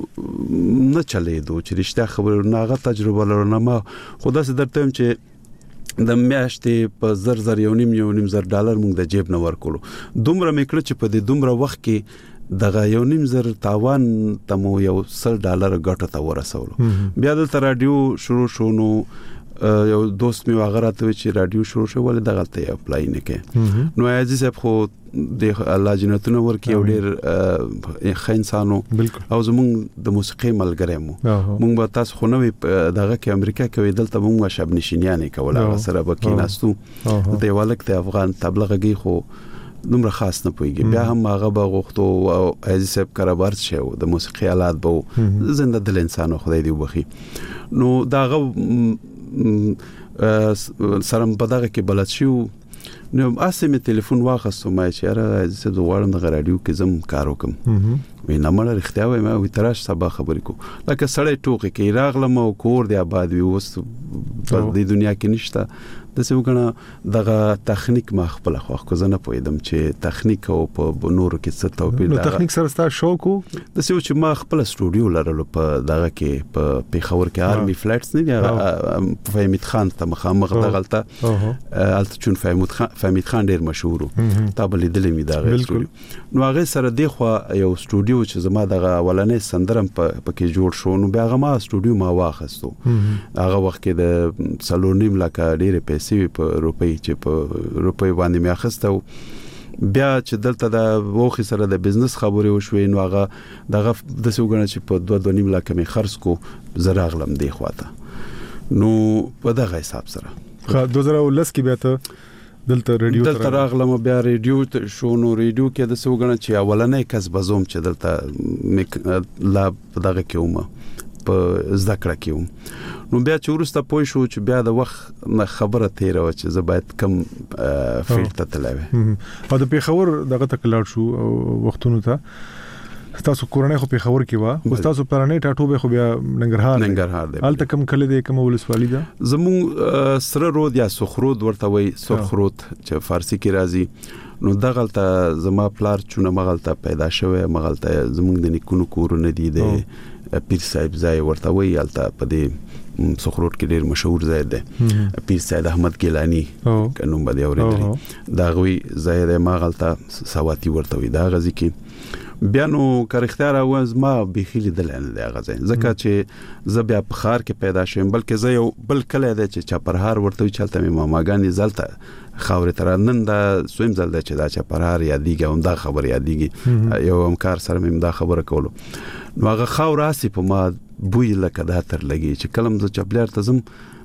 نه چلیدو چې رښتیا خبره نه هغه تجربه لرنه ما خدا سي درته چې د میاشتې په زر زر یو نیم یو نیم زر ډالر موږ د جیب نه ورکولو دومره میکړه چې په دې دومره وخت کې دغه یو نیم زر تاوان تمو یو سل ډالر ګټه تا ورسولو بیا د رادیو شروع شو نو یو دوست می واغراته چې رادیو شروع شو ولې دغه ته اپلای نه کې نو عزیز صاحب خو د الله جنتونو ورکی یو ډیر ښه انسانو او زمونږ د موسیقي ملګری مو مونږ به تاسو خو نو دغه کې امریکا کې دلته مونږ شب نشینیانه کوله سره بکیناستو د یوالک د افغان تبلیغي خو دومره خاص نه پويږي بیا هم هغه به غوښتو او عزیز صاحب کاربار شو د موسیقي آلات به زنده دل انسان خدای دی وبخي نو داغه سره په دغه کې بلد شو نو اسمه ټلیفون واخستو ما چې را عزیز د غوړم د رادیو کې زم کار وکم وی نه مړ اختیار وای ما وی تراش سبا خبرې کو لکه سړی ټوکې کې راغلم او کور دی آباد وي اوس په دې دنیا کې نشته د څه وګڼه دغه تخنیک ما خپل خو خو زنه پویدم چې تخنیک او په نورو کې څه توپیر نو تخنیک سره ستا شوق د څه چې ما خپل سټوډیو لرلو په دغه کې په پیښور کې آرمي فلټس نه دی فهمید خان ته مخامخ دغلته الته چون فهمید خان فهمید خان ډیر مشهور تابل دلې می دغه سټوډیو نو هغه سره دی خو یو سټوډیو چې زما دغه اولنې سندرم په کې جوړ شو نو بیا هغه ما سټوډیو ما واخستو هغه وخت کې د سالونیم لکه ډیره پیسې په روپۍ چې په روپۍ باندې مې اخستو بیا چې دلته د وخت سره د بزنس خبرې وشوي نو هغه دغه د سوګنه چې په دوه دوه نیم لکه مې خرڅ کو زراغلم دی خواته نو په دغه حساب سره دوه زره ولس کې بیا ته دلته رادیو دلته راغلم بیا رادیو شو نو رادیو کې د سوګنه چې اولنې کس بزوم چې دلته لا دغه کې ومه په زده کړه کې وم. نو بیا چې وروسته پوه شو چې بیا د وخت نه خبره تېره وه چې زه باید کم فیلډ ته تللی وی. او د پېښور دغه ته لاړ شو وختونو ته، تاسو کورنۍ خو پېښور کې وه، خو تاسو پلرنی ټاټوبی خو بیا ننګرهار دی. ننګرهار دی. هلته کوم کلی دی، کومه ولسوالي ده؟ زمونږ سره رود یا سرخرود ورته وایي، سرخرود چې فارسي کې راځي. نو دغلته زما پلار چونه مغلته پیدا شوی، مغلته زمونږ د نیکونو کورونه دي، د پیر صاحب ځای ورته وایي. هلته په دې سرخرود کې ډېر مشهور ځای دی، پیر سید احمد ګیلاني که نوم به دې اورېدلی، د هغوی ځای دی. ما هغلته سواتي ورته وایي. د هغه ځای کې بیا نو که رښتیا راووایم زما بیخي لیدلی نه دی هغه ځای، ځکه چې زه بیا په ښار کې پیدا شوم. بلکې زه یو بل کلی دی چې چاپرهار ورته وایي، چې هلته مې ماماګانې زلته خاورې ته را، نن دا سویم ځل دی چې دا چاپرهار یادېږي، همدا خبره یادېږي. یو همکار سره مې همدا خبره کولو، نو هغه خاوره هسې په ما بوی لکه دا تر لګي چې کله م زه چپلیار ته ځم.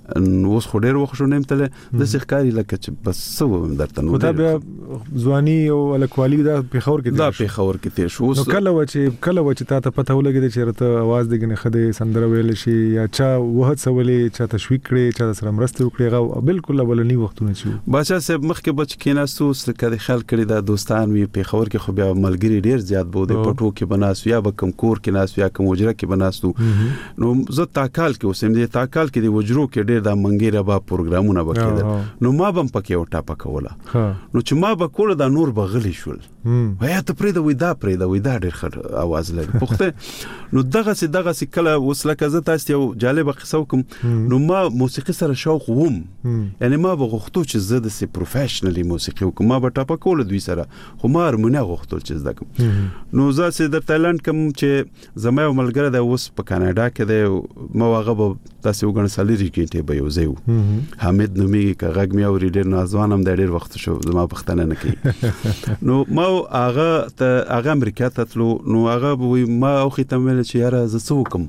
اوس خو ډېر وخت شو نه یم تللی، داسې ښکاري لکه چې بس څه ووایم درته. نو دا بیا ځواني او هلکوالي دا پېښور کې دا پېښور کې تېر شو. نو کله وه چې کله وه چې تا ته پته ولګېده چې راته اواز دې ګنې ښه دی، سندره ویلی شي، یا چا وهڅولې، چا تشویق کړې، چا سره مرستې وکړې؟ هغه بالکل اولني وختونه چې وو. باچا صاحب مخکې به چې کېناستو، اوس لکه دې خیال کړي دا دوستان وي پېښور کې، خو بیا ملګري ډېر زیات به د پټو کې به ناست، یا به کوم کور کې ناست، یا کوم حجره کې به ناستو. نو زه تاکال کې اوسم، دې تاکال کې د حجرو کې ډېر دا منګیره به پروګرامونه به کېدل، نو ما به هم پکې یو ټاپه کوله. نو چې ما به کوله دا نور به غلي شول، وایه ته پرېږده، وایي دا پرېږده، وایي دا ډېر ښه اواز لري پوښته. نو دغسې دغسې کله اوس لکه زه تاسو یو جالبه قصه وکړم، نو ما موسیقي سره شوق وم، یعنې ما به غوښتو چې زه داسې پروفیشنلي موسیقي وکړم، ما به ټاپه کوله دوی سره، خو ما هارمونیا غوښتل چې زده کړم. نو زه چې درته اعلان کوم چې زما یو ملګری دی اوس په کاناډا کې دی، ما هغه به داسې وګڼه څلېرې ګنټې به یو ځای وو، حامد نومیږي، که غږ مې اوري ډېر ناځوان هم دی، ډېر وخت شو زما پوښتنه نه کوي. نو ما هغه ته هغه امریکا ته تلو، نو هغه به وایي ما اوښې ته مې ویل چې یاره زه څه وکړم،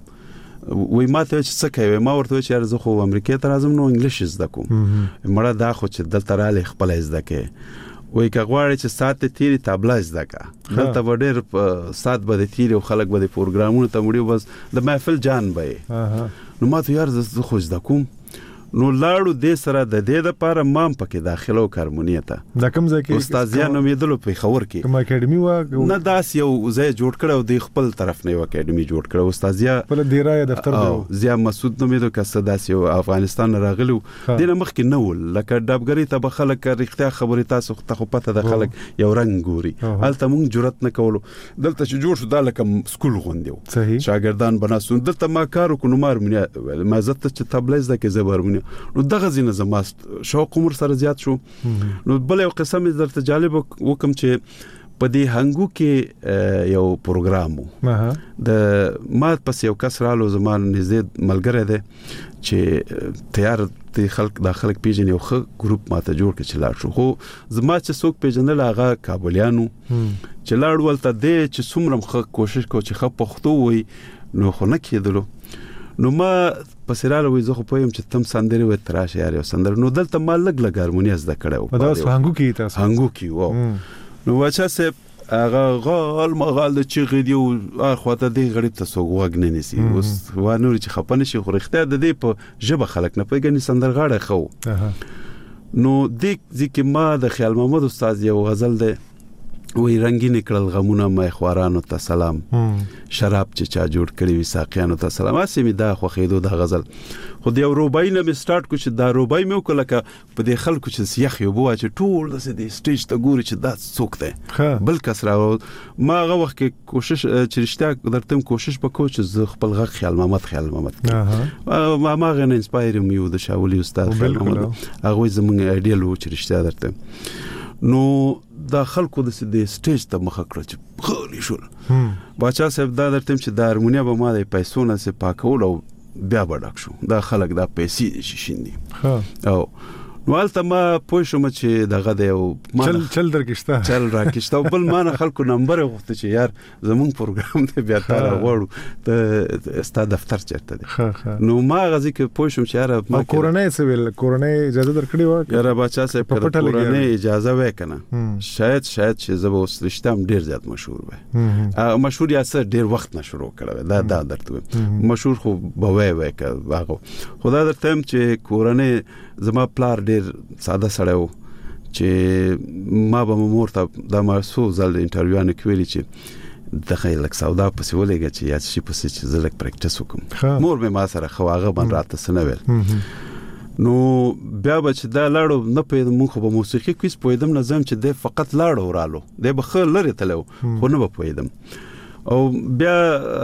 وایي ما ته وایي چې څه کوې؟ ما ورته وایي چې یاره زه خو امریکا ته راځم نو انګلیش زده کوم. مړه دا خو چې دلته رالې خپله یې زده کوې، وایي که غواړې چې ساعت دې تېري تابله زده کړه، دلته به ډېر ساعت به دې تېري او خلک به دې پروګرامونو ته مړي، بس د محفل جان به یې. نو ما ته یار زه خو زده کوم. نو لاړو دې سره د دې دپاره ما هم پکې داخله وکړ هارمونیې ته. دا کوم ځای کې استازیان نومېدلو پېښور کې؟ کوم اکاډمي وه؟ نه داسې یو ځای جوړ کړی او د خپل طرف نه یو اکاډمي جوړ کړی، استازیا خپله دیره یا دفتر دی، ضیا مسعود نومېدو، که څه داسې یو افغانستان نه راغلي وو، دې نه مخکې نه ول. لکه ډابګرۍ ته به خلک رښتیا خبرې، تاسو ته خو پته ده خلک یو رنګ ګوري، هلته مونږ جرأت نه کولو. دلته چې جوړ شو دا لکه سکول غوندې و، شاګردان به ناست وو. دلته ما کار وکړو، نو ما هارمونیا ویل، ما زه ته چې طبله زده کړې، زه به هارمونیا. نو دغه نه زما شوق عمر سره زیات شو. نو بل یو قصه مې درته جالب وکم چې په دې هنګو کې یو پروګرام وو، د ما پس یو کس رالو، زما نږدې ملګری دی چې تیار دی، خلک دا خلک پیژني، یو ښه ګروپ ماته جوړ کړ چې لاړ شو. خو زما چې څوک پیژندل هغه کابلیانو چې لاړ ولته دی چې څومره ښه کوشش کو چې ښه پښتو وایي، نو خو نه کېدلو. نو ما پسې راله وایي زه خو پوهیم چې تم سندرې وایي ته راشه یار یو سندره. نو دلته ما لږ لږ هارمونیا زده کړی و، دا اوس په هنګو کې تاسو؟ هنګو کې و. نو باچا صاحب هغه غال مغال د چغې دی او هر خواته دې غریب ته څوک غوږ نه نیسي. اوس وا نور چې خفه نه شي، خو رښتیا د دې په ژبه خلک نه پوهېږي، سندرغاړی ښه و. نو دې ځای کې ما د خیال محمد استاد یو غزل دی، وی رنگین کړل غمونه مې خوارانو ته سلام، شراب چې چا جوړ کړی وي ساقیانو ته سلام. هسې مې دا خوښېدو دا غزل. خو د یو روبایي نه مې سټارټ کړو چې دا روبایي مې وکړه، لکه په دې خلکو چې یخ یو بوه چې ټول داسې د سټیج ته ګوري چې دا څوک دی، بل کس را. ما هغه وخت کې کوشش چې رښتیا درته یم کوشش به کوم چې زه خپل غږ خیال محمد خیال محمد کړم. هماغه نه انسپایر یم یو د شاولي استاد خیال محمد، هغوی زموږ ایډیل و چې رښتیا درته. نو دا خلکو د سټیج ته مخه کړه چې غلي شول. باچا صاحب دا درته چې د هارمونیا به ما د پیسو نه سې پاکول او بیا به ډک شو، دا خلک دا پیسې دي چې شیندي. او نو البته ما پوه شوم چې دغه دی او چل چل درکشته چل راکشته بل ما نه خلکو نمبر غوښته چې یار زمون پروګرام ته بیا تار غوړو ته ستا دفتر چیرته دی نو ما غزي کې پوه شوم چې یار ما کورنۍ سویل کورنۍ اجازه درکړې و یار بچا سه کورنۍ اجازه وکنه شاید شاید چې زب اوس رښتام ډیر زیات مشهور وای مشهور یا سره ډیر وخت نه شروع کړو دا دا درته مشهور خو بوي وای هغه خدای درته چې کورنۍ زما پلار ډیر ساده سره و چې ما به مور ته د مارسو زل انټرویو نه کوي چې د خیلک سودا په سیولېږي چې یا شي په چې زلک پریکټیس وکم مور به ما سره خواغه باندې راته سنویل نو بیا به چې دا لاړو نه پېد مونږ په موسیقي کویس پویدم نظم چې د فقط لاړو رالو د بخل لري تلو خو نه پویدم او بیا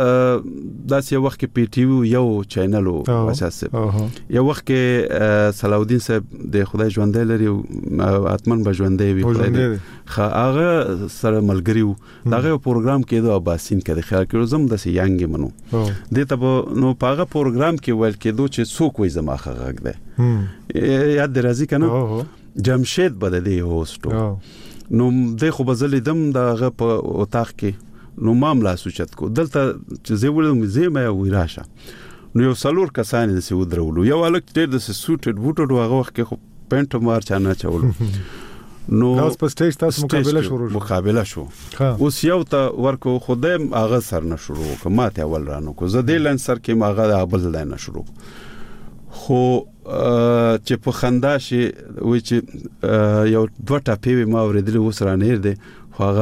داس یو وخت کې پی ټی وی یو چینل او اساس یو وخت کې صلاح الدین صاحب د خدای ژوندې لري اتمن به ژوندې وي خدای خا هغه سره ملګری وو دغه پروګرام کې د اباسین کې د خیال کړو زم د یانګ منو د ته نو پاغه پروګرام کې ویل کېدو چې څوک وي زما خغک ده یاد درازي کنه جمشید بدلی هوستو نو د خو بزلیدم دغه په اوتاخ کې نو ماملا سوچت کو دلته چې زه ولوم زه مې وی راشه نو یو څلور کسان د سې ودرولو یو الک ډېر د سوټډ ووټډ هغه وخت کې خو پینټ مار چانه چولو نو تاسو په سټیج تاسو مقابله شروع مقابله شو اوس یو ته ورکو خدای هغه سر نه شروع کماته اول رانو کو زه د لن سر کې هغه ابل نه شروع خو چې په خندا شي وای چې یو دوه ټاپې ما ورېدل وسره نه دی هغه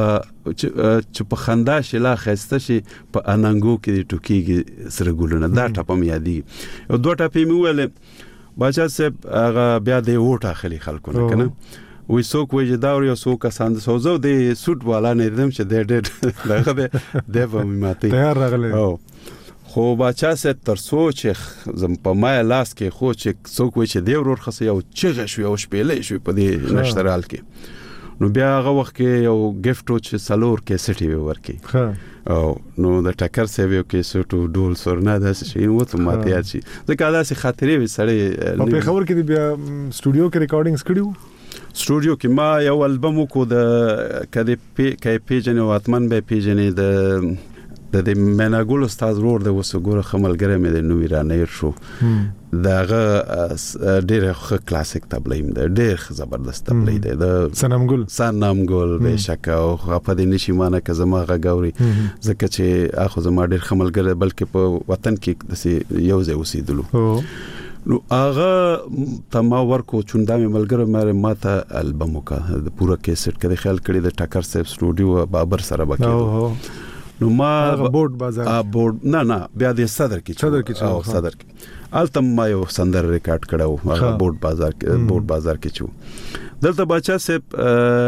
چې په خندا شي لا خسته شي په اننګو کې ټوکیږي سره ګولونه دا ټاپم یادي او دوه ټاپې مې ویل بچا صاحب هغه بیا د ووټ اخلي خلکو نه کنه وې څوک وې دا یو څوک ساند سوزو د سوټ والا نه دم چې د ډېر دغه به د په ماته تیار راغلی او خو بچا صاحب تر سوچ زم په ما لاس کې خو چې څوک وې چې دی ورور خسه یو چغه شو یو شپېلې شو په دې نشترال کې نو بیا هغه وخت کې یو گیفټو چې سلور کې سټي ورکی او نو د ټکر سیویو کې سټو ډول سورنا د شي نو ته ماته یا شي ځکه دا سي خاطرې وي سړی په خبر کې بیا سټوډیو کې ریکارډینګز کړیو سټوډیو کې ما یو البم کو د کدی پی کې پیجن او اتمن به پیجنې د د د مناګول استاد ور د وسګوره خملګره مې د نوې رانه شو داغه ډېر ښه کلاسیک تبلیم دی ډېر زبردست تبلی دی د سنمګل سنمګل به شک او په دې نشي مانه که زما غاوري ځکه چې اخو زما ډېر خملګره بلکې په وطن کې د یو ځای اوسېدلو نو هغه تما ورکو چوندا مې ملګری مې ماته البم وکړ د پورا کیسټ کې خیال کړی د ټکر صاحب سټوډیو بابر سره وکړو نو ما بورډ بازار ا بورډ نه نه بیا د صدر کې صدر کې او صدر کې التم ما یو سندر ریکارډ کړو هغه بورډ بازار کې بورډ بازار کې چو دلته بچا صاحب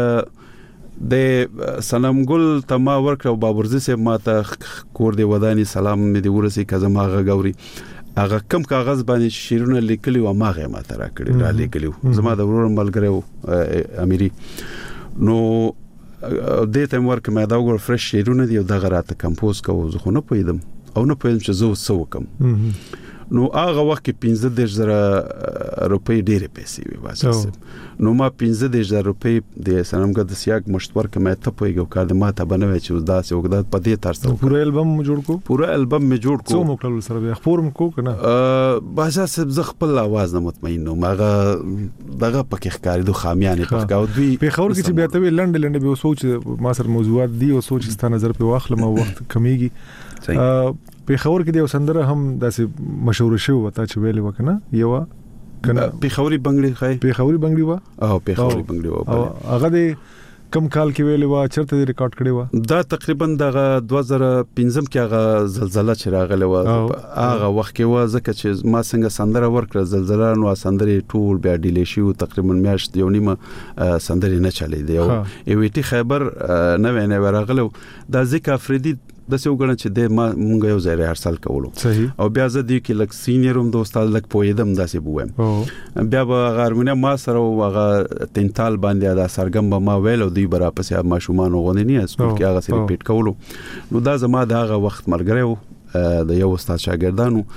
د سنمګل تما ورکړو بابرزي صاحب ماته کور دی ودانی سلام مې دی ورسي کزما غوري هغه کم کاغذ باندې شیرونه لیکلی و ما غه ماته را کړی را لیکلی زما د ورور ملګری اميري نو د تم ورک مې دا وګور فرش شیرونه دی د غراته کمپوز کوو زه خو نه پویدم او نه پویدم چې زه وسو کوم نو هغه وخت کې پنځه دېرش زره روپۍ ډېرې پیسې وي واسه نو ما پنځه دېرش زره روپۍ د سنمګل د سیاق مشتور کمه ته پویګو کار د ما ته بنوي چې دا سه وګدا په دې ترڅو پورا البم جوړ کو پورا البم می جوړ کو څو مکلل سره بیا خبرم کو کنه ا بازا سب ز خپل आवाज نه مطمئن نو ماغه دغه پکې ښکاری دوه خامیانه پکاو دوی په خبر کې چې بیا ته لند لند به سوچ ما سره موضوعات دی او سوچ ست نظر په واخلم او وخت کمیږي په خبر کې د سندره هم داسې مشهور شو وتا چې ویلې وکنه یو کنه په خوري بنگړي خای په خوري بنگړي وا او په خوري بنگړي وا او هغه د کم کال کې ویلې وا چرته ریکارډ کړی وا دا تقریبا دغه دوه زره پنځم کې هغه زلزلہ چې راغله وا هغه وخت کې وا ځکه چې ما څنګه سندره ورکړه زلزلہ نو سندره ټول بیا ډیلی شو تقریبا میاشت یو نیمه سندره نه چلی دی او ایویټي خیبر نه ونه ورغله دا ځکه افریدي د څو غړن چې د ما مونږ یو ځای ریهرسل کولو او بیا زه د کې لک سینیروم د استاد لک پویدم داسې بوم بیا به هارمونیا ما سره هغه تنتال باندې دا سرګم به ما ویل او دی برا پسې ما شومان غونې نه اسکول کې هغه سره ریپیټ کولو نو دا زما د هغه وخت مرګره د یو استاد شاګردانو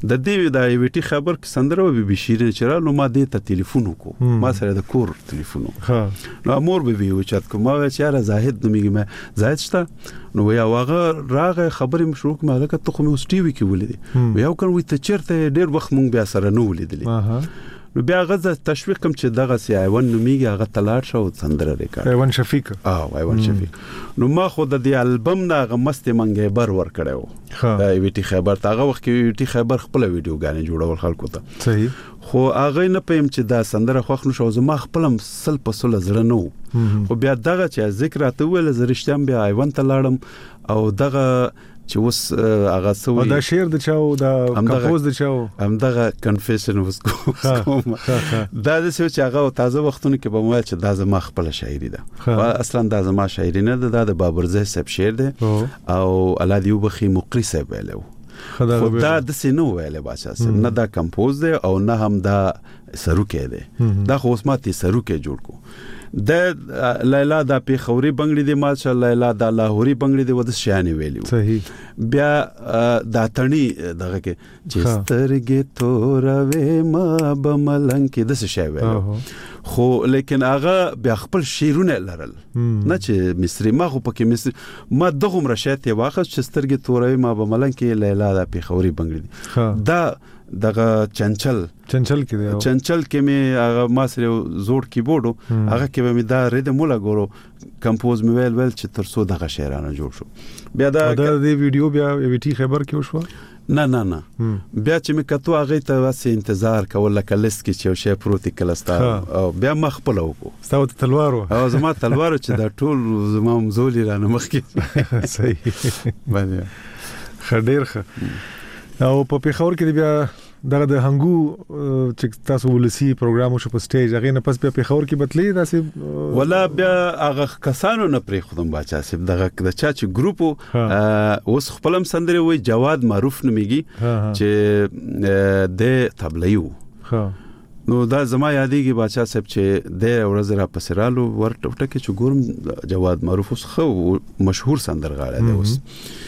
د دې د ایویټي خبر سندره او بي شیرین چرال نو ما دې ته ټلیفون وکړو ما سره د کور ټلیفون ها نو امور به وی چات کوم ما چې زاهد نومېږي ما زاهد شته نو یا واغه راغه خبرې مشروع ما لکه ته خو مې ټي وي کې ولیدې یو کړ وي ته چیرته ډېر وخت مونږ بیا سره نه ولیدلې نو بیا غزه تشویق کوم چې دغه سی ایوان نومېږي هغه تلاړ شو سندره ریکارډ ایوان شفیق اه ایوان شفیق نو ما خو د دې البوم نه هغه مست منګې بر ور کړو دا ویټي خبر تاغه وخت کې ویټي خبر خپل ویډیوګانې جوړول خلکو ته صحیح خو هغه نه پېم چې دا سندره خوښ نو شو زما خپلم سل په سل زړه نو خو بیا دغه چې ذکر راته ول زریشتم بیا ایوان ته لاړم او دغه چې اوس هغه سوي دا شعر د چاو دا کمپوز د چاو هم دغه کنفیشن اوس کوم دا د څه چې هغه تازه وختونه کې به مو چې دا زما خپل شاعري ده اصلا دا زما شاعري نه ده د بابرزه صاحب شعر ده او الادیو بخي مقری صاحب ویلو خو دا د سينو ویلې بچا نه دا کمپوز ده او نه هم دا سروکه ده دا خو اوس ماته سروکه جوړ کو د لیلا د پیخوري بنگړي دی ماشا لیلا د لاهوري بنگړي دی ود شانې ویلیو صحیح بیا د تڼي دغه کې چې سترګې توروي ما بملنګ کې د څه شی ویلو خو لیکن هغه بیا خپل شیرونه لرل نه چې مصری ما خو پکې مصری ما دغه مرشات واخص چې سترګې توروي ما بملنګ کې لیلا د پیخوري بنگړي دی دا دغه چنچل چنچل کې دی چنچل کې مې هغه ما سره زوړ کیبورډ هغه کې مې دا ریدم ولا ګورو کمپوز مې ویل ویل چې ترسو دغه شعرانه جوړ شو بیا دا د ویډیو بیا ویټي خبر کې وشو نه نه نه بیا چې مې کتو هغه ته واسه انتظار کول لکه لیست کې چې شی پروتي کلستا او بیا مخ په لوکو ستاسو تلوار او زما تلوار چې دا ټول زما مزولي رانه مخ کې صحیح باندې خډیر او په پیښور کې بیا دغه د هنګو چې تاسو ولسی پروګرام شو په سټیج هغه نه پس بیا پیښور کې بتلې داسې ولا بیا هغه کسانو نه پرې خودم بچا سیب دغه د چا چې ګروپ اوس خپلم سندره وای جواد معروف نمېږي چې د تبلیو نو دا زما یادېږي بچا صاحب چې د ورځ را پسرالو ورټه کې چې ګورم جواد معروف اوس خو مشهور سندرغاړی دی اوس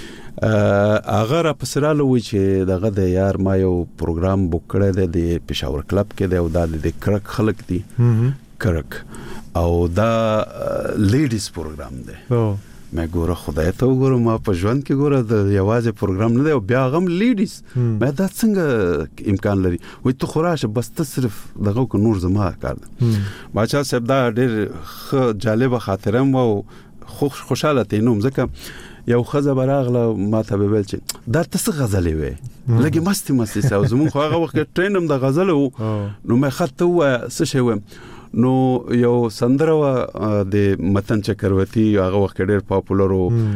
اغه را پسراله وی چې دغه د یار ما یو پروګرام بوک کړی دی د پېښور کلب کې دی او دا د کرک خلک دي کرک او دا لیډیز پروګرام دی مې ګوره خدای ته وګورم ما په ژوند کې ګوره د یوازې پروګرام نه دی او بیا غم لیډیز مې دا څنګه امکان لري وای ته خوراشه بس ته صرف دغه کو نور زما کار دی بچا صاحب دا ډېر جالب خاطره مو خوشاله تینوم ځکه یو خزه براغله ما ته ویل چې دا تاسو غزلې وې لګي مستی مستی ساو زمون خو هغه وخت ټرینم د غزل وو نو مې خط و څه شی و نو یو سندره و د متن چکروتی هغه وخت ډېر پاپولر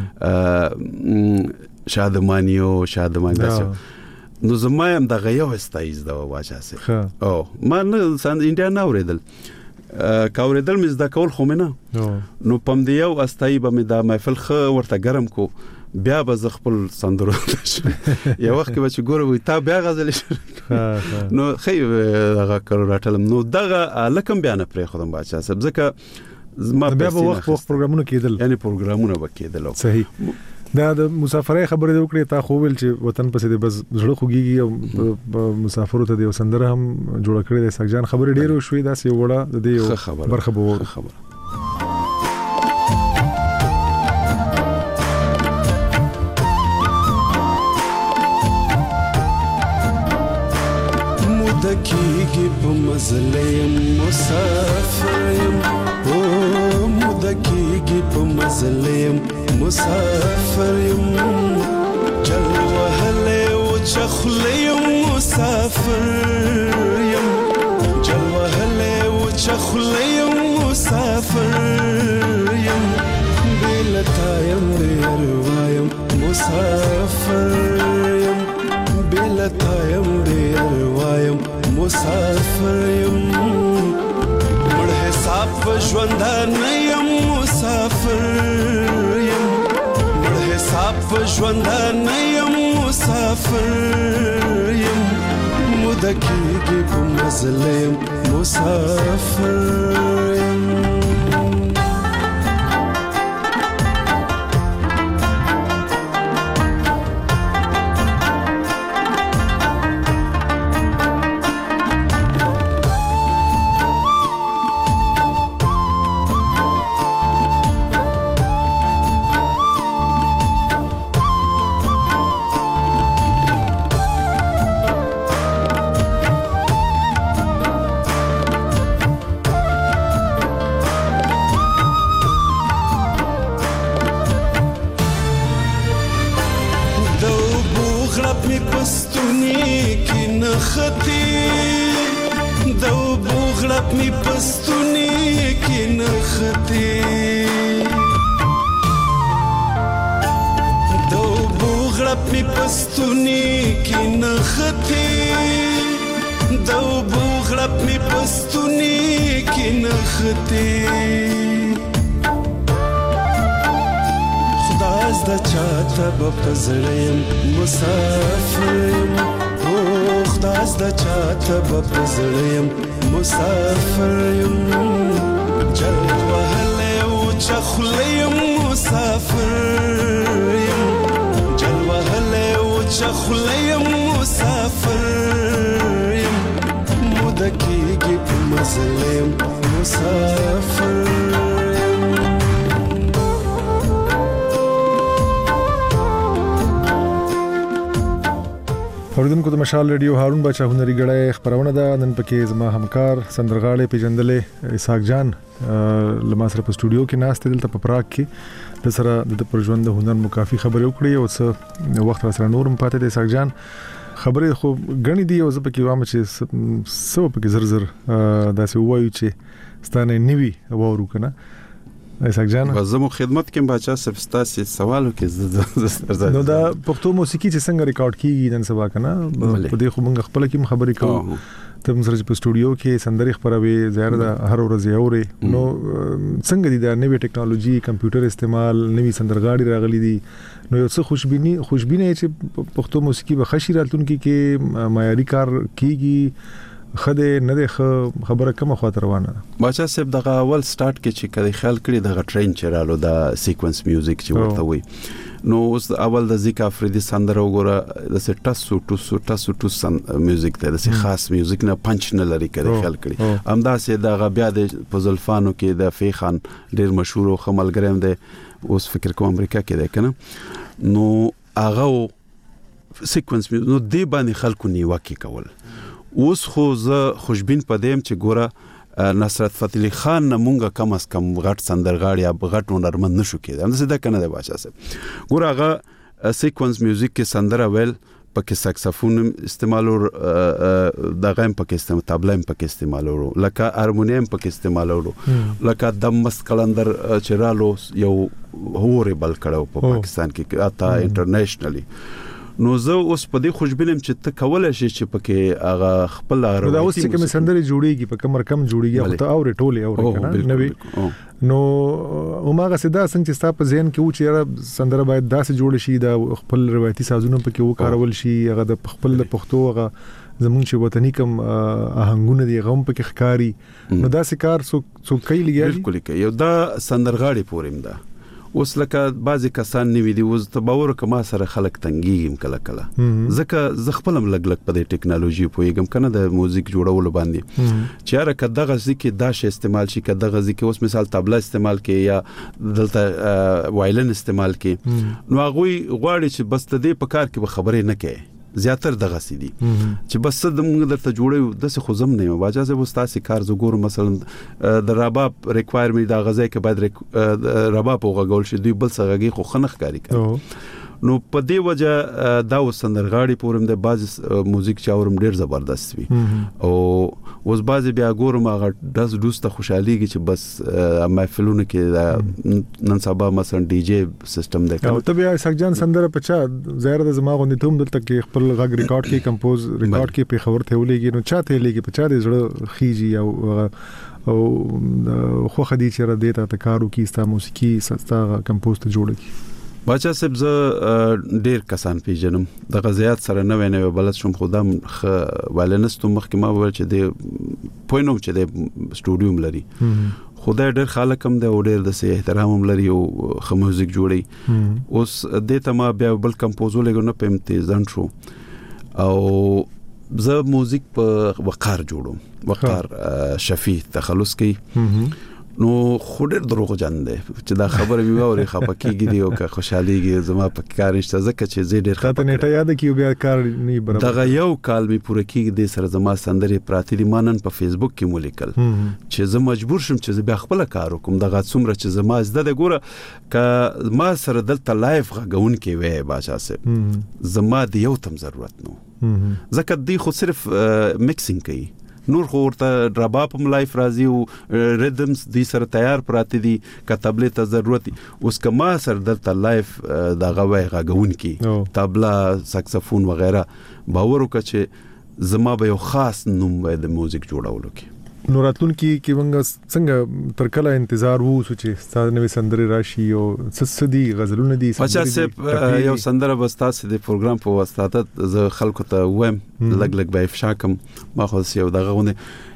وو شادمانیو شادمانګه نو زما هم د غيو استایز دا واچاسه او ما نه سند انډیا نه اوریدل کاوریدل مې زده کول خو مې نه نو پم دی یو استای به مې دا محفل خو ورته ګرم کو بیا به ز خپل سندرو یو وخت به چې ګوره وي تا بیا غزل نو خی هغه کړو راټلم نو دغه لکم بیان پرې خودم بچا سب ځکه ما بیا په وخت وخت پروګرامونه کېدل یعنی پروګرامونه وکېدل صحیح دا د مسافرۍ خبرې د وکړې تا خو ویل چې وطن پسې د بس زړه خوږيږي او مسافرو ته د سندره هم جوړ کړې د سګجان خبرې ډېر شوې دا سی وړه د دې برخه به وره خبر مدکیږي په مزلې مسافر او مدکیږي په مزلې مسافر يم جل وهله وچخله يم مسافر يم جل وهله وچخله يم مسافر يم بلتا يم يروايم مسافر يم بلتا يم يروايم مسافر يم مړ حساب ژوند نه يم مسافر صاحب ژوند نه یم مسافر یم مدکیږي په مزلم مسافر یم نختی دو بغلب می پستونی کی نختی دو بغلب می پستونی کی نختی دو بغلب می پستونی کی نختی خداز دا چاته بپزړیم مسافر خداز دا چاته بپزړیم مسافر جل وهله او چخلیم مسافر جل وهله او چخلیم مسافر مدکیږي په مزلیم مسافر اوریدونکو د مشال ریډیو هارون بچا هنري غړې خبرونه ده نن پکې زما همکار سندرغاړي پیجندلې اسحاق جان لمه سره په سټوډیو کې ناست دلته په پراګ کې د سره د پرژوند هنر مو کافي خبرې وکړې او څه وخت سره نورم پاتې د اسحاق جان خبرې خو غني دی او زه پکې وامه چې سو پکې زر زر داسې وایو چې ستانه نیوي وورو کنه اسحاق جان زمو خدمت کې بچا سبستاسي سوالو کې نو دا پښتو موسیقي چې څنګه ریکارډ کیږي نن سبا کنه په دې خو موږ خپل کې خبرې کوو ته موږ سره په سټوډیو کې سندري خبروي ظاهر ده هر ورځ اوري نو څنګه دي دا نوې ټیکنالوژي کمپیوټر استعمال نوې سندرغاړي راغلي دي نو یو څه خوشبيني خوشبينه چې پښتو موسیقي به خشي راتلونکي کې معیاري کار کیږي خده نه ده خبره کومه خاطر روانه بچا صاحب دغه اول سٹارټ کې چې کله خیال کړی دغه ټرین چرالو د سیکوینس میوزیک چې ورته وي نو اوس اول د ذکر افریدي سندره وګوره د ټاسو ټوسو ټاسو ټوس میوزیک ته د خاص میوزیک نه پنچ نه لري کړي خیال کړی امدا سه دغه بیا د پزلفانو کې د فیخان ډیر مشهور او خملګریم دی اوس فکر کوم امریکا کې دی کنه نو هغه سیکوینس نو دی باندې خلکو نیوکه کول اوس خو زه خوشبین پدیم چې ګوره نصرت فتح علي خان نمونګه کم اس کم غټ سندرغاړي یا غټ هنرمند نشو کېده هم زده کنه دی بچا صاحب ګوره هغه سیکوینس میوزیک کې سندره ویل پکې ساکسفون استعمالور د غیم پکې استعمال طبله پکې استعمالور لکه هارمونیم پکې استعمالور لکه د مسکلندر چرالو یو هوربل کړو په پاکستان کې اتا انټرنیشنلی نو زه اوس په دې خوشبینم چې ته کولای شې چې پکې هغه خپل اړه دا اوس چې کوم سندري جوړيږي په کمر کم جوړيږي او ته اورې ټوله اورې کنه نوې نو اوماغه سدا څنګه چې ستا په ذهن کې و چې سندره باید داسې جوړ شي دا خپل روایتي سازونه پکې وکارول شي هغه د خپل د پښتو هغه زمونږ چې وطني کم آهنګونه دي غوم پکې ښکاری نو داسې کار څو څو کوي لګي بالکل کوي یو دا سندرغاړي پوریم ده اوس لکه بعضی کسان نیوي دي اوس ته باور کما سره خلک تنګيږي کله کله ځکه ز خپلم لګ لګ په دې ټیکنالوژي پويګم کنه د موزیک جوړول باندې چې هر کده غزي کې دا شی استعمال شي کده غزي کې اوس مثال طبله استعمال کې یا دلته وایلن استعمال کې نو هغه غواړي چې بس د دې په کار کې خبرې نه کوي زیاتر دغه سي دي چې بس د موږ درته جوړو د څه خزم نه واجه زه وستاسي کار زګور مثلا د رباب ریکوایرمنت د غزای کې باید رباب وغول شي دوی بل څنګه خو خنخ کاری کوي نو په دې وجه دا وسندرغاړي پورم د باز موزیک چاورم ډیر زبردست وي او اوس باز بیا ګورم هغه داس دوسته خوشحاليږي چې بس محفلونه کې نن سبا مثلا ډي جی سیستم دی او ته بیا اسحاق جان سندره پچا زهره د زما غوندې ته هم دلته کې خپل غږ ریکارډ کې کمپوز ریکارډ کې په خبر ته ولېږي نو چاته لګي پچا دې زړه خيږي او او خو خدي چې را دیتا ته کارو کې ستا موسیقي ستا کمپوز ته جوړ کی بچا صاحب ز ډیر کسان پیژنم د غزيات سره نوې نوې بلد شم خدام والنستو مخکمه ول چې د پوینوم چې د سټوډیوم لري خدای ډیر خلک هم د ډیر د سه احترام هم لري او خ موزیک جوړي اوس د ته ما بیا بل کمپوزو لګو نه پمته ځان شو او زه موزیک په وقار جوړم وقار شفیع تخلص کی نو خوري دروغ جن دی چې دا خبره مې ووري خپکیږي دی او که خوشاليږي زما په کارشته زکه چې زه ډیر خاطر نیټه یاد کیو بیا کار نه برابر دغه یو کال می پوره کیږي د سره زما سندري پراتی دی مانن په فیسبوک کې مولیکل چې زه مجبور شم چې بیا خپل کار وکم دغه څومره چې زما زده د ګوره ک ما سره دلته لایف غون کې وې باچا سه زما د یو تم ضرورت نو زکه دی خو صرف میکسینګ کوي نور خو ورته ډرابا په لایف راځي او ریدمز دي سره تیار پراته دي کتابلې ته ضرورت اوس کما سره دلته لایف د غوي غاګون کی طبلا ساکسفون وغیرہ باور وکړه چې زما به یو خاص نوم د موزیک جوړولو کې نوراتون کی کی ونګ څنګه تر کله انتظار وو چې ستاسو نوې سندري راشي او سسدي غزلونه دي پچا یو سندره بستاسه د پروګرام په واسطه ز خلکو ته ویم لګ لګ به افشا کوم ما خو یو دغه غونه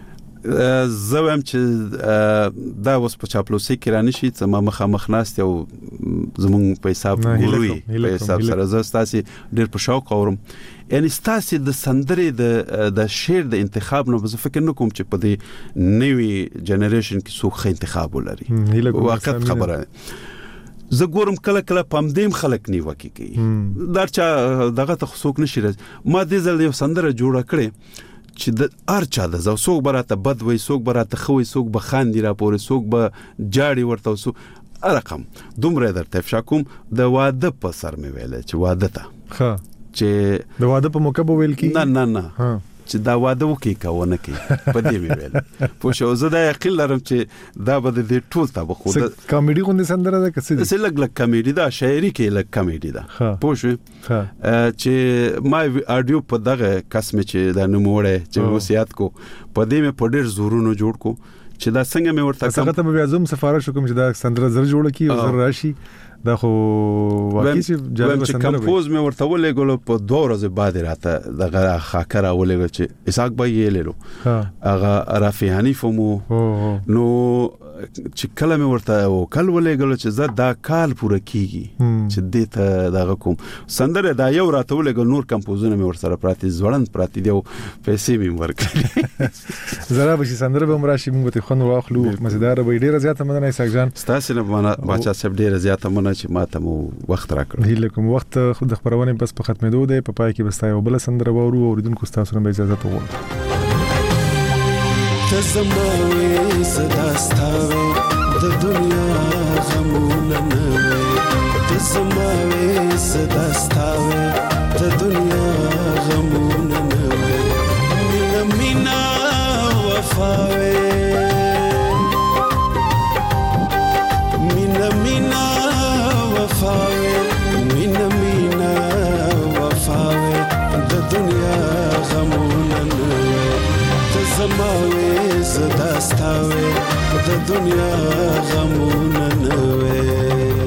زویم چې دا اوس په چاپلوسي کې رانه شي چې ما مخه مخناست او زمون په حساب ګوروي په حساب سره زستاسي ډیر په شوق اورم یعنی ستاسي د سندري د د شعر د انتخاب نو زه فکر نکوم چې په دې نوې جنریشن کې څوک انتخاب ولري وقت خبره زه ګورم کله کله پامدیم خلک نیوکه کوي درچا دغه ته څوک نشي ما دې ځل یو سندره جوړه کړې چې د ارچا د زو څوک براته بد وای څوک براته خوي څوک بخاندي را پورې څوک به جاړي ورته وسو رقم دومره درته فشاکم د واده په سر مې ویل چې واده ته ها چې د واده په موقع به ویل کی نه نه نه ها چې دا واده وکي کاونه کی په دې مې ویل په شو زه دا یقین لرم چې دا به د ټول ته به خو د کامیډي غوندې سندره ده کسي څه لګ لګ کامیډي دا شاعري کې لګ کامیډي ده په شو چې ما اډیو په دغه قسم چې دا نموړې چې وصیت کو په دې مې په ډېر زورونو جوړ کو چې دا څنګه مې ورته څنګه ته بیا زوم سفارش وکم چې دا سندره زر جوړ کی او زر راشي دا خو واقعي چې جالب سندره کمپوز مې ورته ولېګلو په دوه ورځې بعد راته دغه خاکره ولېګل چې اسحاق بای یې لیلو هغه رافي حنیف مو نو چې کله مې ورته وکړ ولېګل چې زه دا کال پوره کیږي چې دې ته دغه کوم سندره دا یو راته ولېګل نور کمپوزونه مې ورسره پراتی ځوړند پراتی دی پیسې مې ورکړې زرا به سندره به مراشي موږ ته خون واخلو مزیدار به ډیره زیاته مننه اسحاق جان ستاسو نه معنا بچا سب ډیره زیاته مننه چې ماته مو وخت راکړ هیله کوم وخت خود د خبرونه بس په ختمېدو دی په پای کې بس تاسو بل سندره وورو اوریدونکو تاسو نه اجازه ته وغواړم تزموي صداستاوي د دنیا غمونه نه تزموي صداستاوي د دنیا غمونه نه مینا وفاوي مینا مینا وفاوي مینا مینا وفاوي د دنیا غمونه نه تزموي زداستاوي د دنیا غمونه نه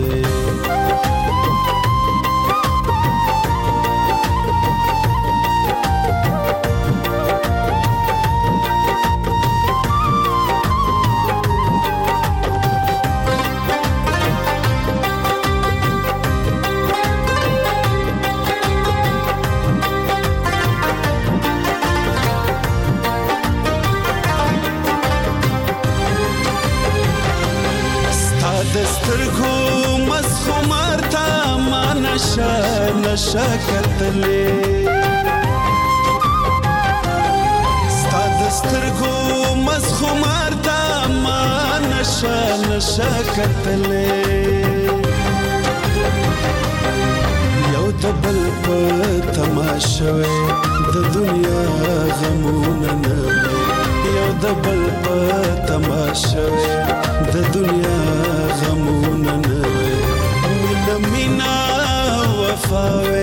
نشا کتلې ستاد سترګو مسخمار تا ما نشا نشا کتلې یو دبل په تماشوي د دنیا غمونه نه یو دبل په تماشوي د دنیا غمونه نه مینا مینا وفاوي